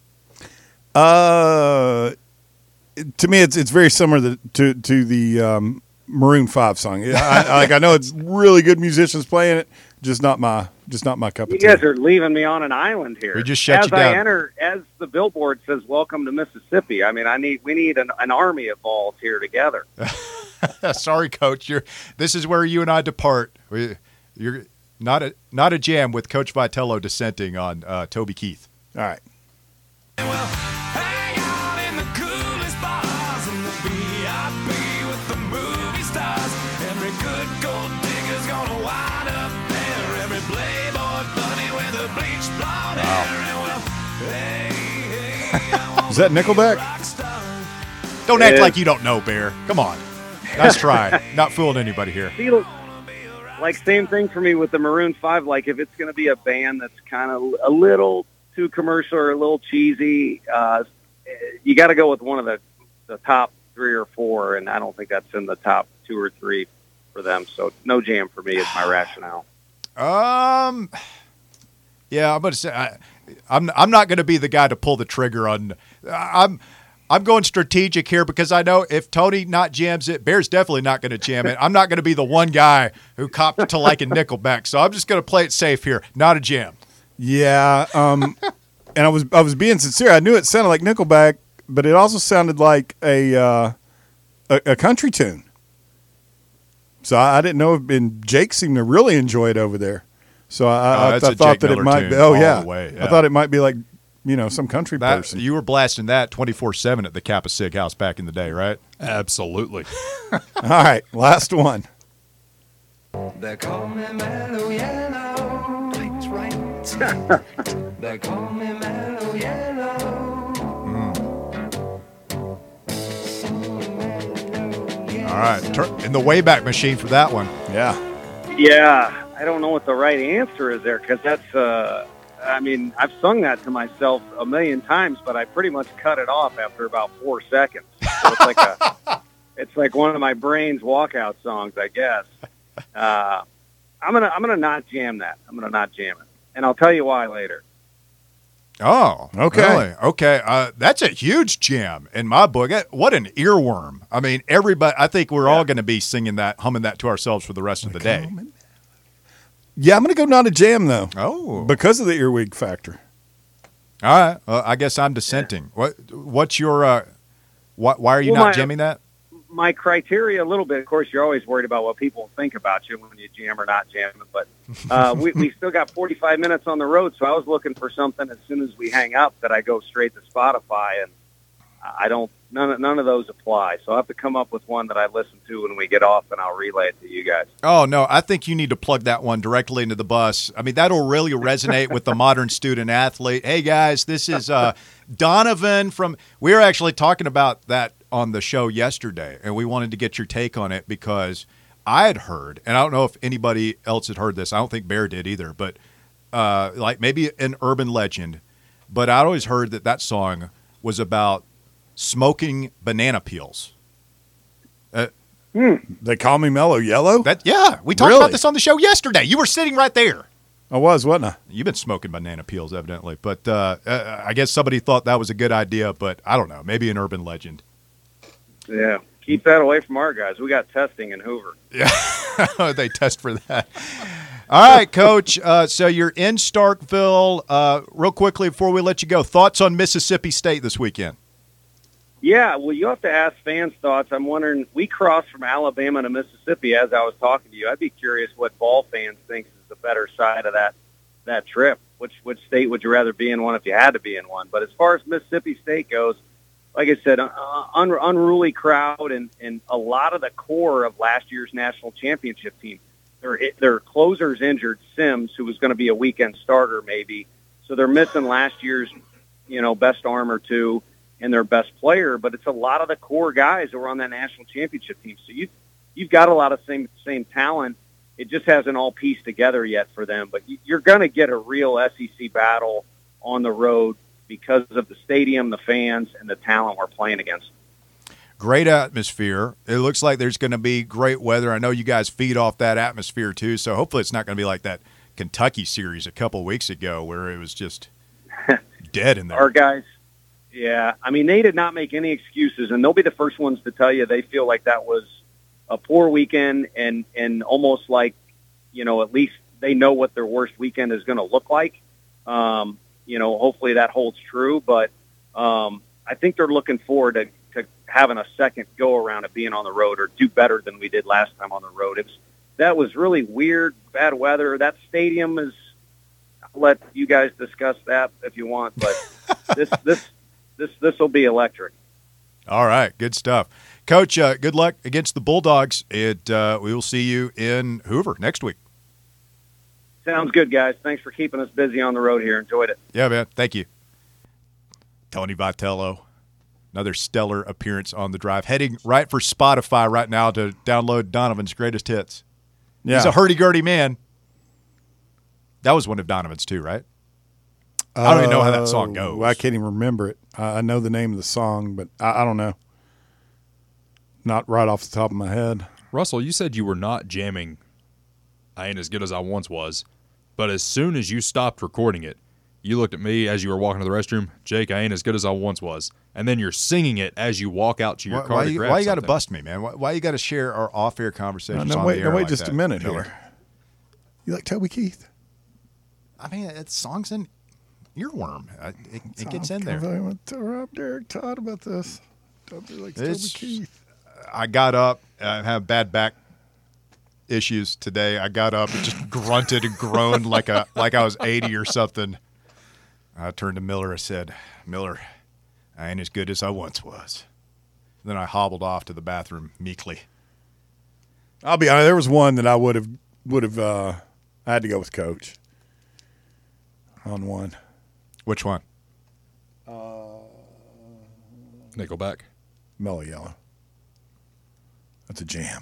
To me, it's very similar to the Maroon 5 song. I know it's really good musicians playing it, just not my cup of tea. You guys are leaving me on an island here. We just shut you down. As the billboard says, "Welcome to Mississippi." I mean, we need an army of balls here together. Sorry, Coach. This is where you and I depart. You're not a jam with Coach Vitello dissenting on Toby Keith. All right. Well, hang out in the coolest bars in the VIP with the movie stars. Every good gold digger's gonna wind up Is that Nickelback? Don't act It like you don't know, Bear. Come on. Nice try. Not fooling anybody here. Feel like same thing for me with the Maroon 5. Like if it's going to be a band that's kind of a little too commercial or a little cheesy, you got to go with one of the top 3 or 4, and I don't think that's in the top 2 or 3 for them. So no jam for me is my rationale. Yeah, I'm going to say I'm not going to be the guy to pull the trigger on. I'm going strategic here because I know if Tony not jams it, Bear's definitely not going to jam it. I'm not going to be the one guy who copped to liking Nickelback, so I'm just going to play it safe here. Not a jam. Yeah, and I was being sincere. I knew it sounded like Nickelback, but it also sounded like a country tune. So I didn't know. And Jake seemed to really enjoy it over there. So I that's a thought Jake that it Miller might tune be. Oh all yeah. the way, I thought it might be like some country That, person. you were blasting that 24/7 at the Kappa Sig house back in the day, right? Absolutely. All right, last one. They call me Mellow Yellow. That's right. They call me Mellow Yellow. All right, in the Wayback Machine for that one. Yeah. Yeah, I don't know what the right answer is there because that's. I mean, I've sung that to myself a million times, but I pretty much cut it off after about 4 seconds. So it's like one of my brain's walkout songs, I guess. I'm gonna not jam that. I'm gonna not jam it, and I'll tell you why later. Oh, okay. Really? Okay. That's a huge jam in my book. What an earworm. I mean, everybody, I think we're all going to be singing that, humming that to ourselves for the rest of the day. Yeah, I'm going to go not a jam though. Oh. Because of the earwig factor. All right. I guess I'm dissenting. What's your, why are you not jamming that? My criteria a little bit, of course, you're always worried about what people think about you when you jam or not jam. But we still got 45 minutes on the road, so I was looking for something as soon as we hang up that I go straight to Spotify, and I don't. None of those apply. So I'll have to come up with one that I listen to when we get off, and I'll relay it to you guys. Oh, no, I think you need to plug that one directly into the bus. I mean, that'll really resonate with the modern student athlete. Hey, guys, this is Donovan from – we were actually talking about that on the show yesterday, and we wanted to get your take on it because I had heard, and I don't know if anybody else had heard this. I don't think Bear did either, but like maybe an urban legend. But I'd always heard that song was about smoking banana peels. They call me Mellow Yellow? Yeah, we talked Really? about this on the show yesterday. You were sitting right there. I was, wasn't I? You've been smoking banana peels, evidently. But I guess somebody thought that was a good idea, but I don't know. Maybe an urban legend. Yeah, keep that away from our guys. We got testing in Hoover. Yeah, they test for that. All right, Coach. So you're in Starkville. Real quickly before we let you go, thoughts on Mississippi State this weekend? Yeah, well, you have to ask fans' thoughts. I'm wondering, we crossed from Alabama to Mississippi as I was talking to you. I'd be curious what ball fans think is the better side of that trip. Which state would you rather be in one if you had to be in one? But as far as Mississippi State goes, like I said, unruly crowd and a lot of the core of last year's national championship team. Their closer's injured, Sims, who was going to be a weekend starter maybe. So they're missing last year's, best arm or two and their best player. But it's a lot of the core guys who are on that national championship team. So you've got a lot of same talent. It just hasn't all pieced together yet for them. But you're going to get a real SEC battle on the road because of the stadium, the fans, and the talent we're playing against. Great atmosphere. It looks like there's going to be great weather. I know you guys feed off that atmosphere too, so hopefully it's not going to be like that Kentucky series a couple of weeks ago where it was just dead in there. Our guys, yeah. I mean, they did not make any excuses, and they'll be the first ones to tell you they feel like that was a poor weekend and almost like, at least they know what their worst weekend is going to look like. Hopefully that holds true, but I think they're looking forward to having a second go-around of being on the road or do better than we did last time on the road. That was really weird, bad weather. That stadium is – I'll let you guys discuss that if you want, but this will be electric. All right, good stuff. Coach, good luck against the Bulldogs. We will see you in Hoover next week. Sounds good, guys. Thanks for keeping us busy on the road here. Enjoyed it. Yeah, man. Thank you. Tony Vitello. Another stellar appearance on the drive. Heading right for Spotify right now to download Donovan's greatest hits. Yeah. He's a hurdy-gurdy man. That was one of Donovan's too, right? I don't even know how that song goes. I can't even remember it. I know the name of the song, but I don't know. Not right off the top of my head. Russell, you said you were not jamming I Ain't As Good As I Once Was, but as soon as you stopped recording it, you looked at me as you were walking to the restroom, Jake, I ain't as good as I once was. And then you're singing it as you walk out to your car to grab Why you got to something. bust me, man? Why you got to share our off-air conversations No, on wait, the air wait like just that, a minute Miller? here. You like Toby Keith? I mean, it's songs in earworm. It gets in there. I want to Rob Derek Todd about this. Toby likes Toby Keith. I got up. I have bad back issues today. I got up and just grunted and groaned like I was 80 or something. I turned to Miller and said, "Miller, I ain't as good as I once was." Then I hobbled off to the bathroom meekly. I'll be honest. There was one that I would have. I had to go with Coach on one. Which one? Nickelback. Mellow Yellow. That's a jam.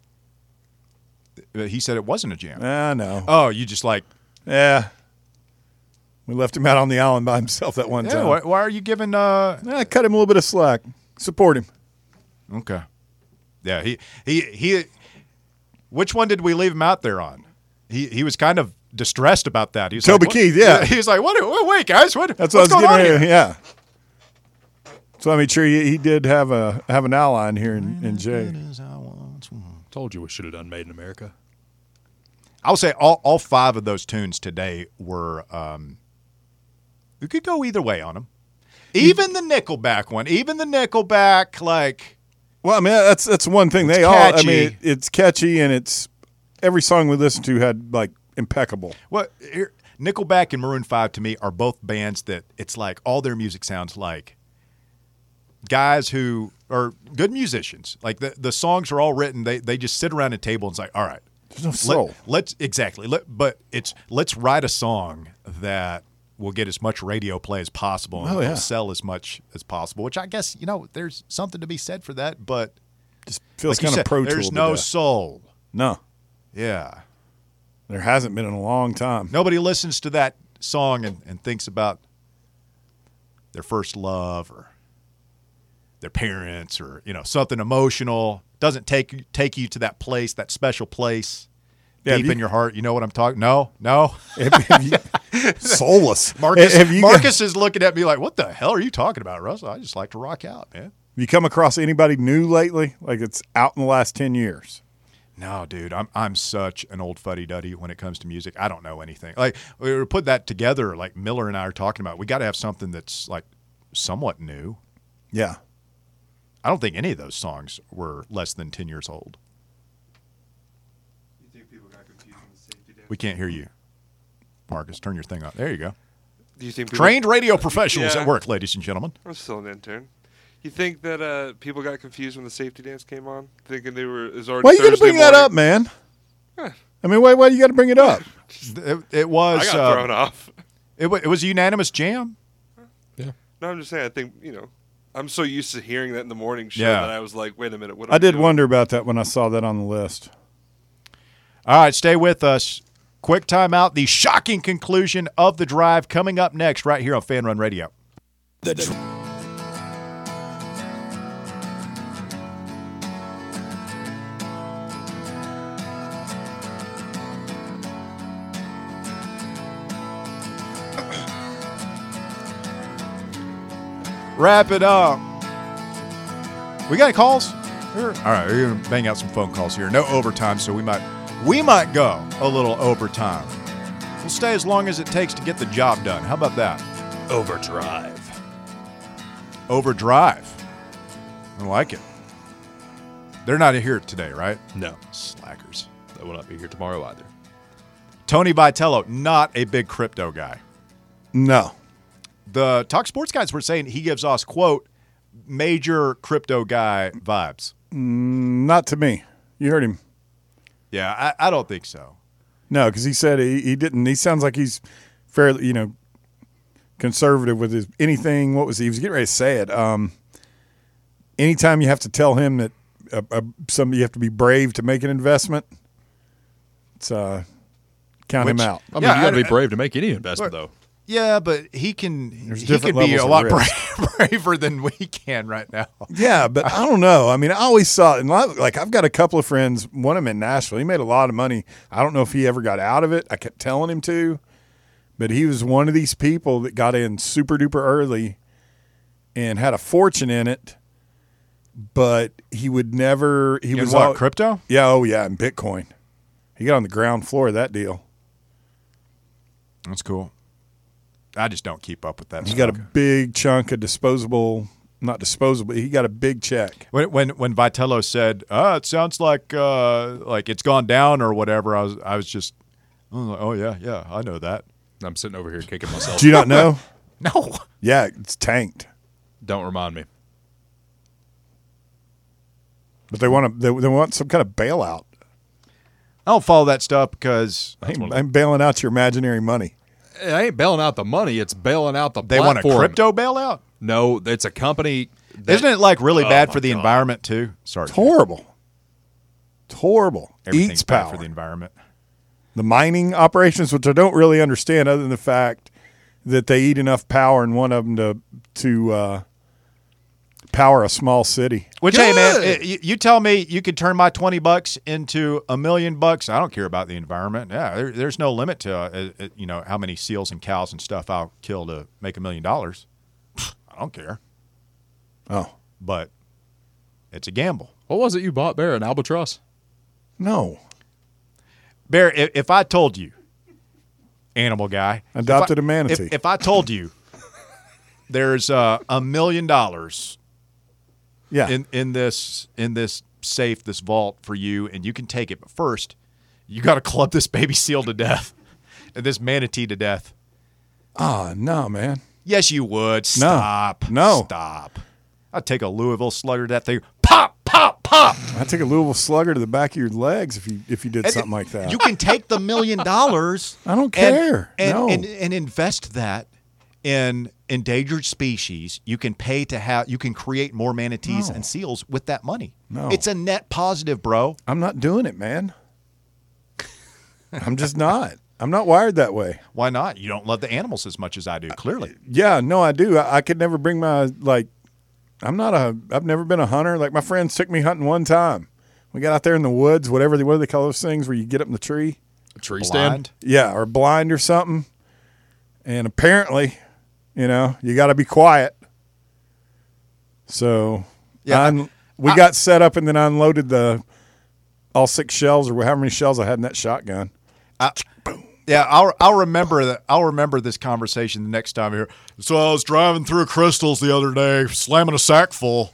He said it wasn't a jam. I know. Oh, you just like, Yeah. We left him out on the island by himself that one yeah, time. why are you giving I cut him a little bit of slack. Support him. Okay. Yeah, he which one did we leave him out there on? He was kind of distressed about that. He's Toby like, Keith, yeah. He's like, wait, guys, That's what's what I was going on getting here? ready. Yeah. So I made sure he did have an ally in here in Jay. Told you we should have done Made in America. I'll say all five of those tunes today were we could go either way on them. Even the Nickelback one, like, Well, I mean that's one thing. It's They all. I catchy. mean it's catchy and it's every song we listened to had like impeccable. Nickelback and Maroon 5 to me are both bands that it's like all their music sounds like guys who are good musicians. Like the songs are all written. They just sit around a table and it's like, all right, There's no soul. let's write a song that will get as much radio play as possible and will sell as much as possible. Which I guess there's something to be said for that, but Just feels like you kind said, of pro tool. there's to no death. soul. No, Yeah. there hasn't been in a long time. Nobody listens to that song and thinks about their first love or their parents or something emotional. Doesn't take you to that place, that special place deep in your heart. You know what I'm talking? No. Soulless. Marcus is looking at me like, what the hell are you talking about, Russell? I just like to rock out, man. Have you come across anybody new lately? Like it's out in the last 10 years? No, dude, I'm such an old fuddy-duddy when it comes to music. I don't know anything. Like, we were put that together, like Miller and I are talking about. We got to have something that's like somewhat new. Yeah. I don't think any of those songs were less than 10 years old. You think people got confused with the safety dance? We can't hear you. Marcus, turn your thing on. There you go. Do you think people, Trained radio professionals Yeah. at work, ladies and gentlemen. I'm still an intern. You think that people got confused when the safety dance came on, thinking it was already Why you got to Thursday bring that morning? up, man? Huh. I mean, why do you got to bring it up? It was I got thrown off. it was a unanimous jam. No, I'm just saying. I think I'm so used to hearing that in the morning show Yeah. that I was like, wait a minute, what? I did doing? wonder about that when I saw that on the list. All right, stay with us. Quick timeout. The shocking conclusion of the drive coming up next right here on Fan Run Radio. Wrap it up. We got any calls? All right, we're going to bang out some phone calls here. No overtime, so we might go a little overtime. We'll stay as long as it takes to get the job done. How about that? Overdrive. Overdrive. I like it. They're not here today, right? No, Slackers. they will not be here tomorrow either. Tony Vitello, not a big crypto guy. No. The Talk Sports guys were saying he gives us, quote, major crypto guy vibes. Not to me. You heard him. Yeah, I don't think so. No, because he said he didn't. He sounds like he's fairly, conservative with his anything. What was he? He was getting ready to say it. anytime you have to tell him that you have to be brave to make an investment, it's count him out. I mean, Yeah, you got to be brave to make any investment, though. Yeah, but he can There's he different can be levels a of lot risk. braver than we can right now. Yeah, but I don't know. I mean, I always saw it. And like, I've got a couple of friends, one of them in Nashville. He made a lot of money. I don't know if he ever got out of it. I kept telling him to. But he was one of these people that got in super duper early and had a fortune in it. But he would never. He was all crypto? Yeah, oh yeah, and Bitcoin. He got on the ground floor of that deal. That's cool. I just don't keep up with that. He stuff. got a big chunk of not disposable. He got a big check. When Vitello said, it sounds like it's gone down or whatever, I was like, oh yeah, I know that. I'm sitting over here kicking myself. Do you not know? No. Yeah, it's tanked. Don't remind me. But they want some kind of bailout. I don't follow that stuff because I'm bailing out your imaginary money. It ain't bailing out the money. It's bailing out the they platform. want a crypto bailout. No, it's a company. Isn't it like really bad my for the God. environment too? Sorry, It's horrible. It's horrible. everything's Eats bad power. for the environment. The mining operations, which I don't really understand, other than the fact that they eat enough power in one of them to power a small city. Which, Good. hey man, you tell me you could turn my $20 into $1 million. I don't care about the environment. Yeah, there's no limit to how many seals and cows and stuff I'll kill to make $1 million. I don't care, Oh but it's a gamble. What was it you bought, Bear? An albatross? no! Bear, if I told you, animal guy, Adopted a manatee. If I told you there's $1 million Yeah, in this safe, this vault for you, and you can take it, but first you got to club this baby seal to death and this manatee to death. no, man. Yes, you would. Stop. No. Stop. I'd take a Louisville Slugger to that thing. Pop, pop, pop. I take a Louisville Slugger to the back of your legs if you did And something like that. You can take the $1 million. I don't care. No. and invest that in endangered species. You can pay to have. You can create more manatees No. and seals with that money. No. It's a net positive, bro. I'm not doing it, man. I'm just not. I'm not wired that way. Why not? You don't love the animals as much as I do. Clearly, Yeah, no, I do. I could never bring I've never been a hunter. Like my friends took me hunting one time. We got out there in the woods, what do they call those things where you get up in the tree? A tree stand? blind. Yeah, or blind or something. And apparently, you got to be quiet. So Yeah, we got set up and then I unloaded all 6 shells or however many shells I had in that shotgun. Yeah, I'll remember that. I'll remember this conversation the next time I hear. So I was driving through Crystals the other day, slamming a sack full.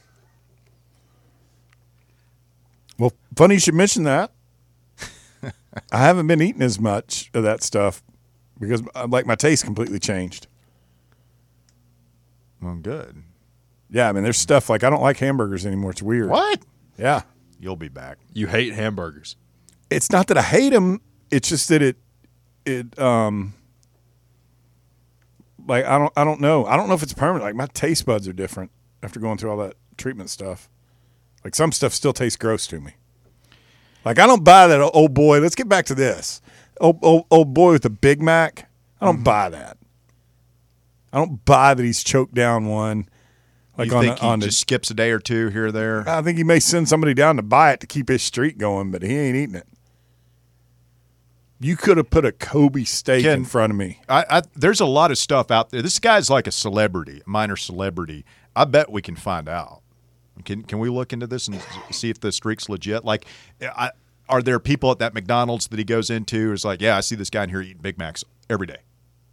Well, funny you should mention that. I haven't been eating as much of that stuff because my taste completely changed. Well, good. Yeah, I mean, there's stuff like I don't like hamburgers anymore. It's weird. What? Yeah. You'll be back. You hate hamburgers. It's not that I hate them. It's just that like I don't know. I don't know if it's permanent. Like my taste buds are different after going through all that treatment stuff. Like some stuff still tastes gross to me. Like I don't buy that old boy. Let's get back to this. Old boy with the Big Mac. I don't buy that. I don't buy that he's choked down one. Like You think on he just skips a day or two here or there? I think he may send somebody down to buy it to keep his streak going, but he ain't eating it. You could have put a Kobe steak Ken, in front of me. There's a lot of stuff out there. This guy's like a celebrity, a minor celebrity. I bet we can find out. Can we look into this and see if the streak's legit? Like, are there people at that McDonald's that he goes into who's like, yeah, I see this guy in here eating Big Macs every day?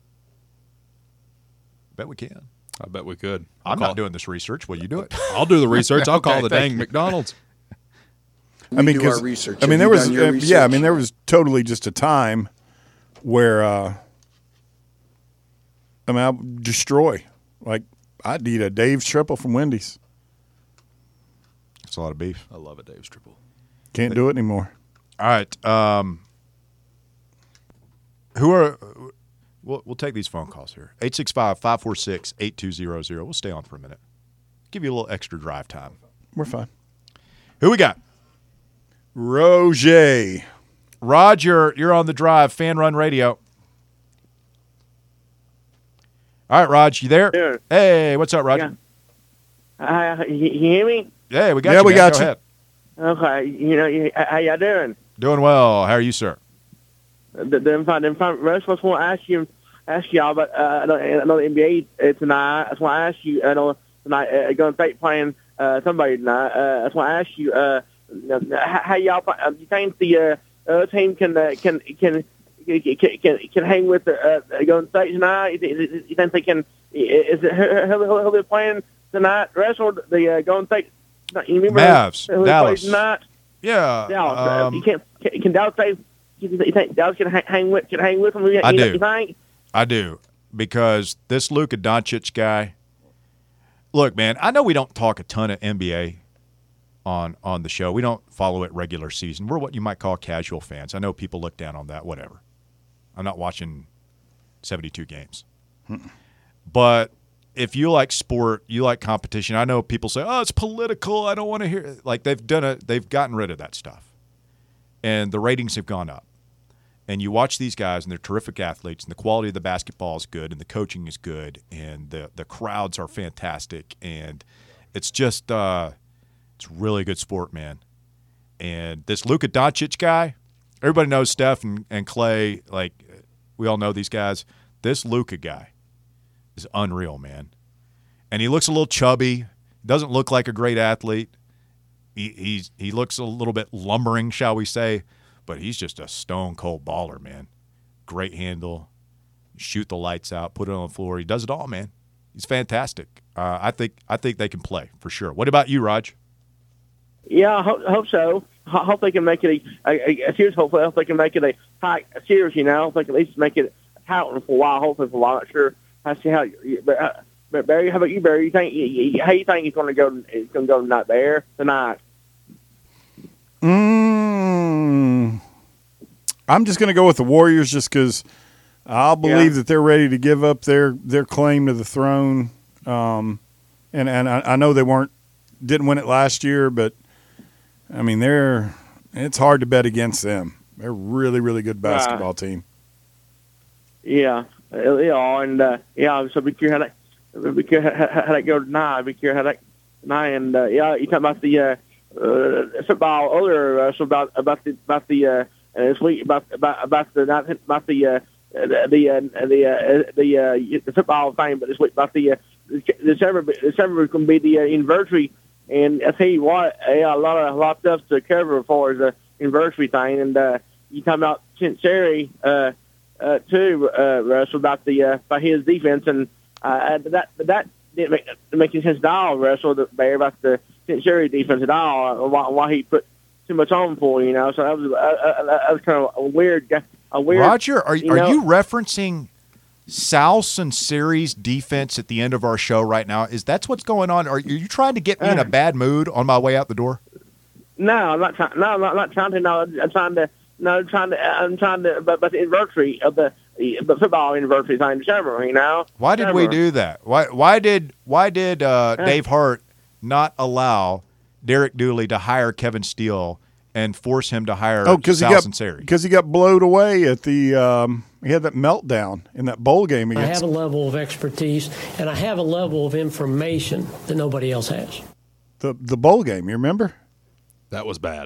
Bet we can. I bet we could. I'm not doing this research. Will you do it? I'll do the research. I'll call Okay, the thank dang McDonald's. I mean, do our 'cause- research. I mean, Have there you was done your yeah. I mean, research? there was totally just a time where I mean, I would destroy. Like I'd eat a Dave's triple from Wendy's. It's a lot of beef. I love it, Dave's Triple. Can't do it anymore. All right. Who are? We'll take these phone calls here. 865-546-8200. We'll stay on for a minute. Give you a little extra drive time. We're fine. Who we got? Roger. Roger, you're on the drive. Fan Run Radio. All right, Raj, you there? Sure. Hey, what's up, Roger? You hear me? Hey, we got Yeah, you. we man. got Go you. ahead. Okay. How y'all doing? Doing well. How are you, sir? Then fine. Russ, I just want to ask y'all about I know the NBA tonight. I just want to ask you. I know tonight Golden State playing somebody tonight. I just want to ask you how y'all you think the team can hang with the Golden State tonight? You think they can? Is it who they're playing tonight? Russ or the Golden State? You remember Mavs, who Dallas. plays tonight? Yeah. Dallas. Can Dallas say? You think Dallas can hang with them? I do. You think? I do, because this Luka Doncic guy. Look, man, I know we don't talk a ton of NBA on the show. We don't follow it regular season. We're what you might call casual fans. I know people look down on that. Whatever. I'm not watching 72 games. But if you like sport, you like competition. I know people say, "Oh, it's political. I don't want to hear it." Like they've gotten rid of that stuff, and the ratings have gone up. And you watch these guys, and they're terrific athletes, and the quality of the basketball is good, and the coaching is good, and the crowds are fantastic, and it's just it's really good sport, man. And this Luka Doncic guy, everybody knows Steph and Clay. Like we all know these guys. This Luka guy is unreal, man. And he looks a little chubby. Doesn't look like a great athlete. He looks a little bit lumbering, shall we say. But he's just a stone-cold baller, man. Great handle. Shoot the lights out. Put it on the floor. He does it all, man. He's fantastic. I think they can play, for sure. What about you, Raj? Yeah, I hope so. I hope they can make it a series. Hopefully, I hope they can make it a high series. You know, I hope they can at least make it a tight one for a while. Hopefully, for a while. I'm not sure. I see how. But Barry, how about you, Barry? How you think he's going to go? It's going to go tonight, there tonight. I'm just going to go with the Warriors just because I'll believe that they're ready to give up their claim to the throne. And I know they didn't win it last year, but I mean it's hard to bet against them. They're a really, really good basketball team. Yeah, they are, and so be curious how that go tonight. Be curious how that tonight, and you talking about the football earlier, so about the this week about the football thing, but this week about the December is going to be the anniversary, and I tell you what, a lot of stuff to cover as far as the anniversary thing, and you talking about Cincinnati too, Russell, about his defense, and that didn't make any sense at all, Russell, about the Cincinnati defense at all, why he put too much on for, you know. So that was kind of a weird. Roger, are you referencing Sal Sunseri's defense at the end of our show right now? That's what's going on? Are you trying to get me in a bad mood on my way out the door? No, I'm not trying. No, I'm not trying to. No, I'm trying to. But the anniversary of the football anniversary thing in December, you know. Why did we do that? Why did Dave Hart not allow Derek Dooley to hire Kevin Steele and force him to hire Sal Sunseri? Because he got blowed away at the he had that meltdown in that bowl game against. I have a level of expertise and I have a level of information that nobody else has. The bowl game, you remember? That was bad.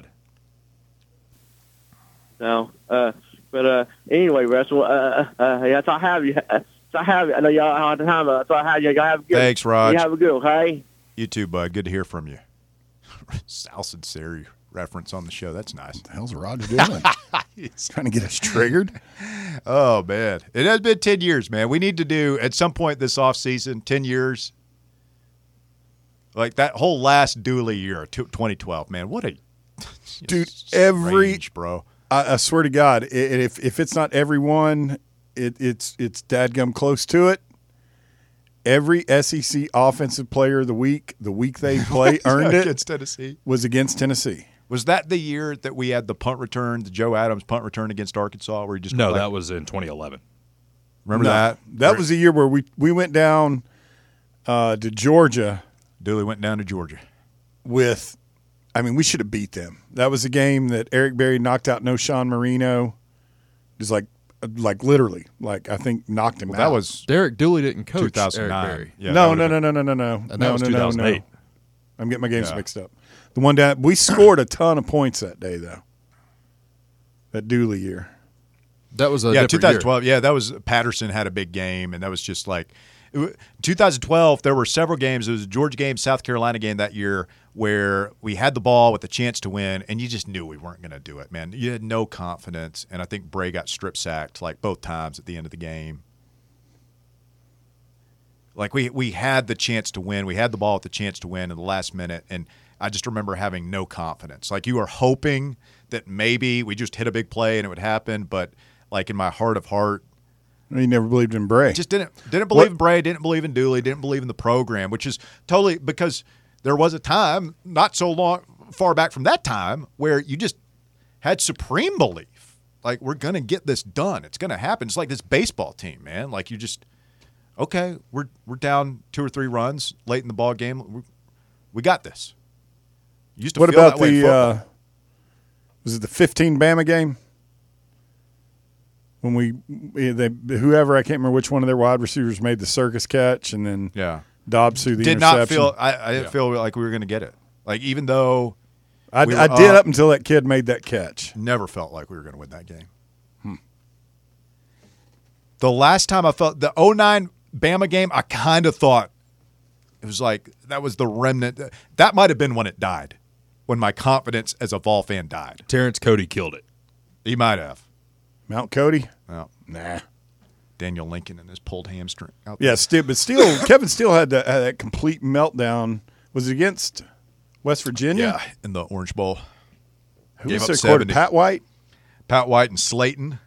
No, but anyway, Russell, yes, I have you. I know y'all all the time. So I have you. Y'all have a good. Thanks, Raj. You have a good, okay? You too, bud. Good to hear from you. Sal Sunseri reference on the show. That's nice. What the hell's Roger doing? He's trying to get us triggered. Oh, man. It has been 10 years, man. We need to do, at some point this offseason, 10 years. Like that whole last Dooley year, 2012, man. What a dude, strange, bro. I swear to God, if it's not everyone, it's dadgum close to it. Every SEC offensive player of the week they play earned it against Tennessee. Was against Tennessee. Was that the year that we had the punt return, the Joe Adams punt return against Arkansas, where he just that was in 2011. Remember that? That was the year where we went down to Georgia. Dooley went down to Georgia. we should have beat them. That was a game that Eric Berry knocked out Sean Marino. Just like literally, I think knocked him out. That was Derek Dooley didn't coach 2009. Eric Berry. Yeah, no. And that was 2008. I'm getting my games mixed up. The one down, we scored a ton of points that day, though. That Dooley year. That was a different 2012. year. Yeah, that was Patterson had a big game, and that was just 2012. There were several games. There was a Georgia game, South Carolina game that year where we had the ball with a chance to win, and you just knew we weren't going to do it, man. You had no confidence, and I think Bray got strip sacked both times at the end of the game. We had the chance to win. We had the ball with the chance to win in the last minute, and I just remember having no confidence. You were hoping that maybe we just hit a big play and it would happen, but in my heart of heart, you never believed in Bray. Just didn't believe in Bray, didn't believe in Dooley, didn't believe in the program, which is totally because there was a time not so far back from that time where you just had supreme belief. We're going to get this done. It's going to happen. It's like this baseball team, man. You just okay, we're down 2 or 3 runs late in the ball game. We got this. You used to what feel about that way in football. Was it the 15 Bama game? When whoever, I can't remember which one of their wide receivers made the circus catch, and then Dobbs threw the interception. I didn't feel like we were going to get it. Even though I did up until that kid made that catch. Never felt like we were going to win that game. The last time I felt the 2009 Bama game, I kind of thought it was that was the remnant. That might have been when it died, when my confidence as a Vol fan died. Terrence Cody killed it. He might have. Mount Cody? No. Nah. Daniel Lincoln and his pulled hamstring. Yeah, but Kevin Steele had that complete meltdown. Was it against West Virginia? Yeah, in the Orange Bowl. Who was their quarterback? Pat White? Pat White and Slayton.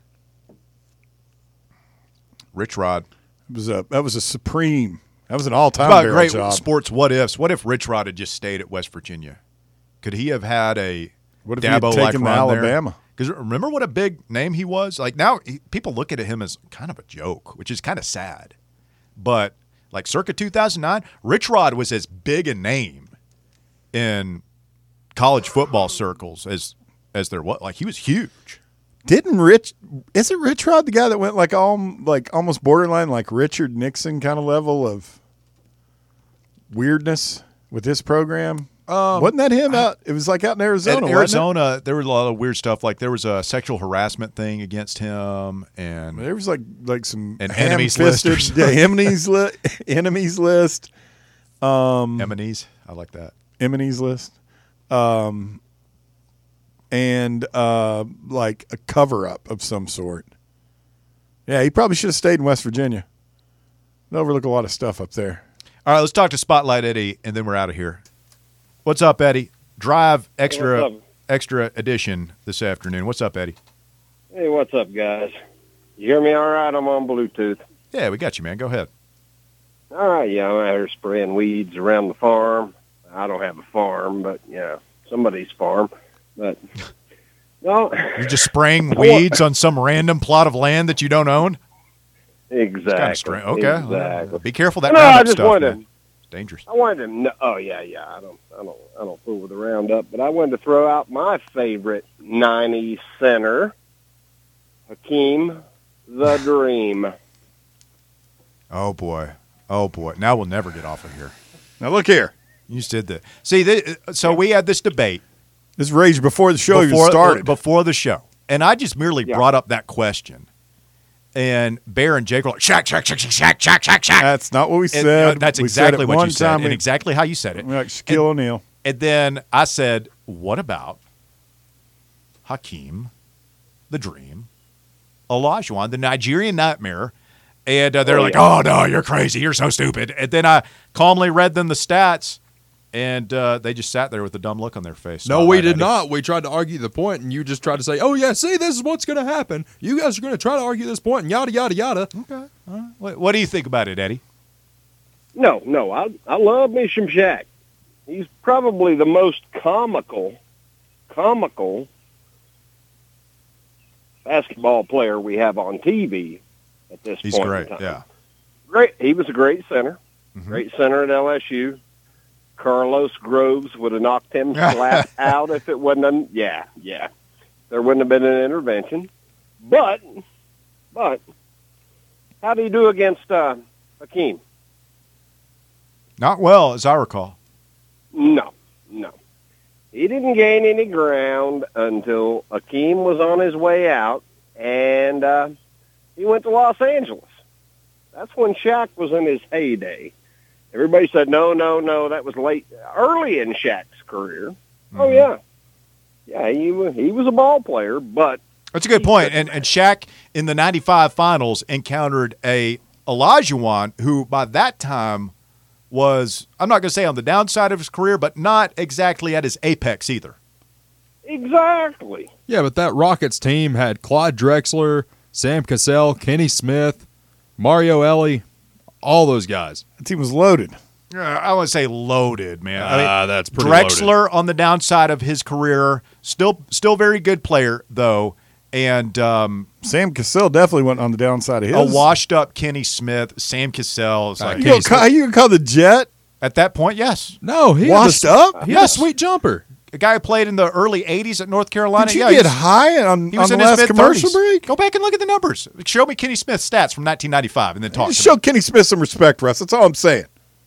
Rich Rod. That was a supreme. That was an all-time great job. Sports what-ifs. What if Rich Rod had just stayed at West Virginia? Could he have had a what if he had taken to Alabama? Because remember what a big name he was? Now people look at him as kind of a joke, which is kind of sad. But circa 2009, Rich Rod was as big a name in college football circles as there was. He was huge. Isn't Rich Rod the guy that went almost borderline Richard Nixon kind of level of weirdness with his program? Wasn't that him out? It was out in Arizona. In Arizona, there was a lot of weird stuff. There was a sexual harassment thing against him, and there was some enemies list. Enemies list. Enemies, I like that. Enemies list. And a cover up of some sort. Yeah, he probably should have stayed in West Virginia. They overlook a lot of stuff up there. All right, let's talk to Spotlight Eddie, and then we're out of here. What's up, Eddie? Drive extra edition this afternoon. What's up, Eddie? Hey, what's up, guys? You hear me all right? I'm on Bluetooth. Yeah, we got you, man. Go ahead. All right, yeah, I'm out here spraying weeds around the farm. I don't have a farm, but, somebody's farm. But, no. You're just spraying weeds on some random plot of land that you don't own? Exactly. It's kind of strange. Okay. Exactly. Be careful that I Roundup just stuff, wanted man. It's dangerous. I wanted to know. Oh, yeah. I don't fool with the Roundup, but I wanted to throw out my favorite 90s center, Hakeem the Dream. Oh, boy. Now we'll never get off of here. Now, look here. You just did that. See, so we had this debate. This raged before the show even started. Before the show. And I just merely brought up that question. And Bear and Jake were like, Shaq. That's not what we said. That's exactly what you said, and exactly how you said it. Like Shaquille O'Neal. And then I said, what about Hakeem the Dream Olajuwon, the Nigerian Nightmare? And they're like, oh, no, you're crazy. You're so stupid. And then I calmly read them the stats. And they just sat there with a dumb look on their face. No, we did not. We tried to argue the point, and you just tried to say, oh, yeah, see, this is what's going to happen. You guys are going to try to argue this point, and yada, yada, yada. Okay. All right. What do you think about it, Eddie? No, I love me some Shaq. He's probably the most comical basketball player we have on TV at this point. He's great, in time. yeah. Great. He was a great center. Mm-hmm. Great center at LSU. Carlos Groves would have knocked him flat out if it wasn't. Yeah. There wouldn't have been an intervention. But, how do you do against Hakeem? Not well, as I recall. No. He didn't gain any ground until Hakeem was on his way out, and he went to Los Angeles. That's when Shaq was in his heyday. Everybody said, no, that was early in Shaq's career. Mm-hmm. Oh, yeah. Yeah, he was a ball player, but... That's a good point. And Shaq, in the 95 finals, encountered a Olajuwon who, by that time, was, I'm not going to say on the downside of his career, but not exactly at his apex either. Exactly. Yeah, but that Rockets team had Clyde Drexler, Sam Cassell, Kenny Smith, Mario Elie, all those guys. The team was loaded. I would say loaded, man. That's pretty Drexler loaded. On the downside of his career, still very good player, though. And Sam Cassell definitely went on the downside of his. A washed-up Kenny Smith, Sam Cassell. You can call the Jet? At that point, yes. No, he washed up? He had a sweet jumper. A guy who played in the early 80s at North Carolina. Did you get high on the last commercial break? Go back and look at the numbers. Show me Kenny Smith's stats from 1995 and then talk. Show Kenny Smith some respect, Russ. That's all I'm saying.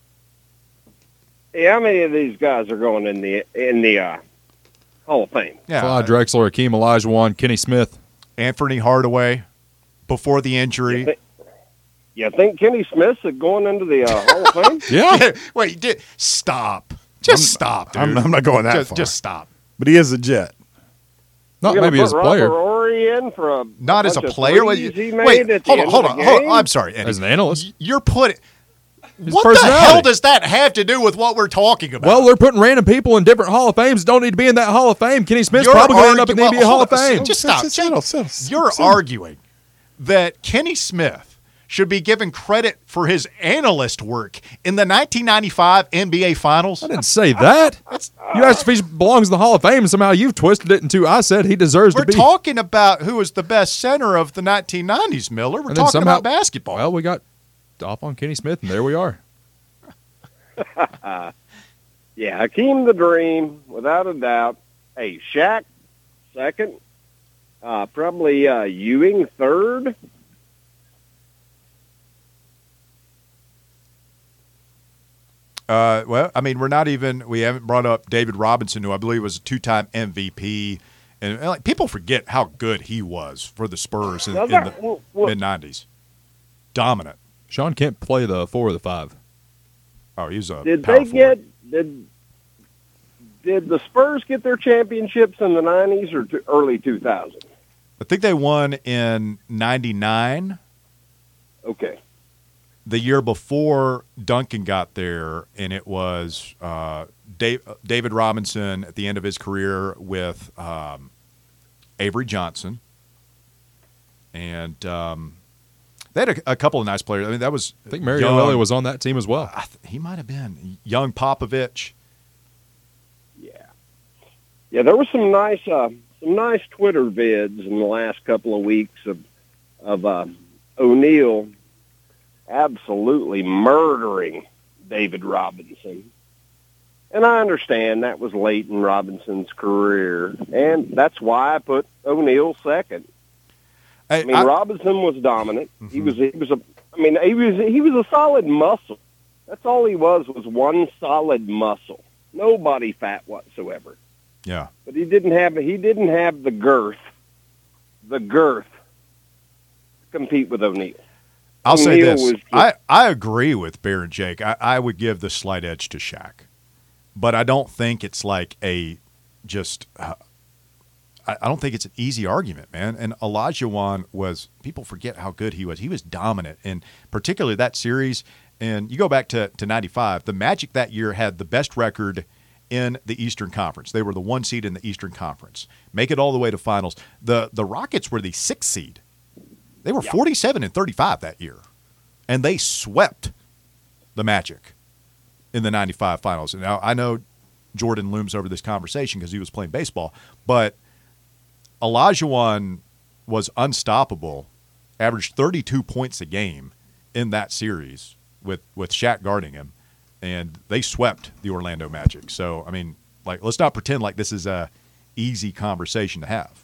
Yeah, how many of these guys are going in the Hall of Fame? Yeah. Clyde Drexler, Hakeem Olajuwon, Kenny Smith. Anthony Hardaway before the injury. You think Kenny Smith's going into the Hall of Fame? Yeah. Wait, stop. Stop, dude. I'm not going that far. Just stop. But he is a Jet. Not maybe as a player. Rory in for a not as a player. Wait, hold on. I'm sorry, Eddie. As an analyst. You're putting... What the hell does that have to do with what we're talking about? Well, they're putting random people in different Hall of Fames. Don't need to be in that Hall of Fame. Kenny Smith's probably going to end up in the NBA Hall of Fame. Just stop. You're arguing that Kenny Smith should be given credit for his analyst work in the 1995 NBA Finals. I didn't say that. You asked if he belongs in the Hall of Fame, and somehow you've twisted it into I said he deserves to be. We're talking about who was the best center of the 1990s, Miller. We're talking about basketball. Well, we got off on Kenny Smith, and there we are. Yeah, Hakeem the Dream, without a doubt. Hey, Shaq, second. Probably Ewing, third. Well, I mean, we haven't brought up David Robinson, who I believe was a two-time MVP. And people forget how good he was for the Spurs in the mid-90s. Dominant. Sean Kemp play the 4 or the 5. Oh, he's a Did the Spurs get their championships in the 90s or early 2000s? I think they won in 99. Okay. The year before Duncan got there, and it was David Robinson at the end of his career with Avery Johnson. And they had a couple of nice players. I mean, I think Mario Elie was on that team as well. He might have been. Young Popovich. Yeah, there were some nice Twitter vids in the last couple of weeks of O'Neal absolutely murdering David Robinson. And I understand that was late in Robinson's career, and that's why I put O'Neal second. Robinson was dominant. Mm-hmm. He was a solid muscle. That's all he was one solid muscle. No body fat whatsoever. Yeah. But he didn't have the girth to compete with O'Neal. I'll say this. I agree with Bear and Jake. I would give the slight edge to Shaq. But I don't think it's like I don't think it's an easy argument, man. And Olajuwon people forget how good he was. He was dominant, and particularly that series. And you go back to 95, the Magic that year had the best record in the Eastern Conference. They were the 1 seed in the Eastern Conference. Make it all the way to finals. The Rockets were the 6th seed. They were 47-35 that year, and they swept the Magic in the 95 finals. And now I know Jordan looms over this conversation because he was playing baseball, but Olajuwon was unstoppable, averaged 32 points a game in that series with Shaq guarding him. and they swept the Orlando Magic. So, I mean, like, let's not pretend like this is a easy conversation to have.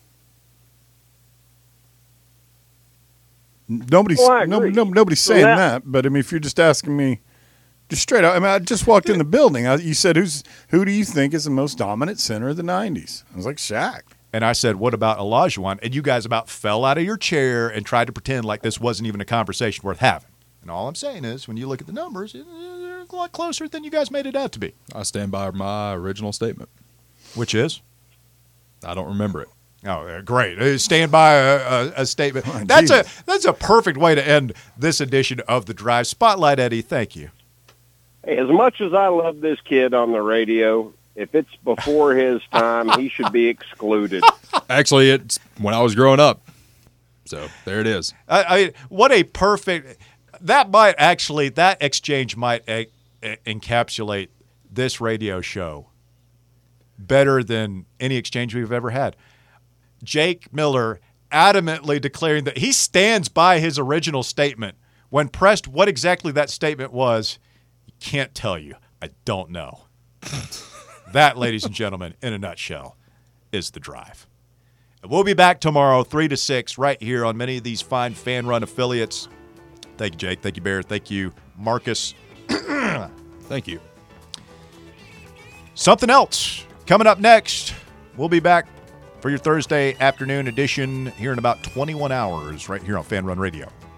Nobody's saying that, but I mean, if you're just asking me, just straight out, I mean, I just walked in the building. You said, who do you think is the most dominant center of the '90s? I was like, Shaq. And I said, what about Olajuwon? And you guys about fell out of your chair and tried to pretend like this wasn't even a conversation worth having. And all I'm saying is, when you look at the numbers, they're a lot closer than you guys made it out to be. I stand by my original statement. Which is? I don't remember it. Oh, great. Stand by a statement. Oh, That's a perfect way to end this edition of The Drive. Spotlight, Eddie. Thank you. Hey, as much as I love this kid on the radio, if it's before his time, he should be excluded. Actually, it's when I was growing up. So there it is. What a perfect – that exchange might encapsulate this radio show better than any exchange we've ever had. Jake Miller adamantly declaring that he stands by his original statement. When pressed what exactly that statement was, he can't tell you. I don't know. That, ladies and gentlemen, in a nutshell, is The Drive. And we'll be back tomorrow, 3 to 6, right here on many of these fine fan-run affiliates. Thank you, Jake. Thank you, Bear. Thank you, Marcus. Thank you. Something else coming up next. We'll be back for your Thursday afternoon edition here in about 21 hours right here on Fan Run Radio.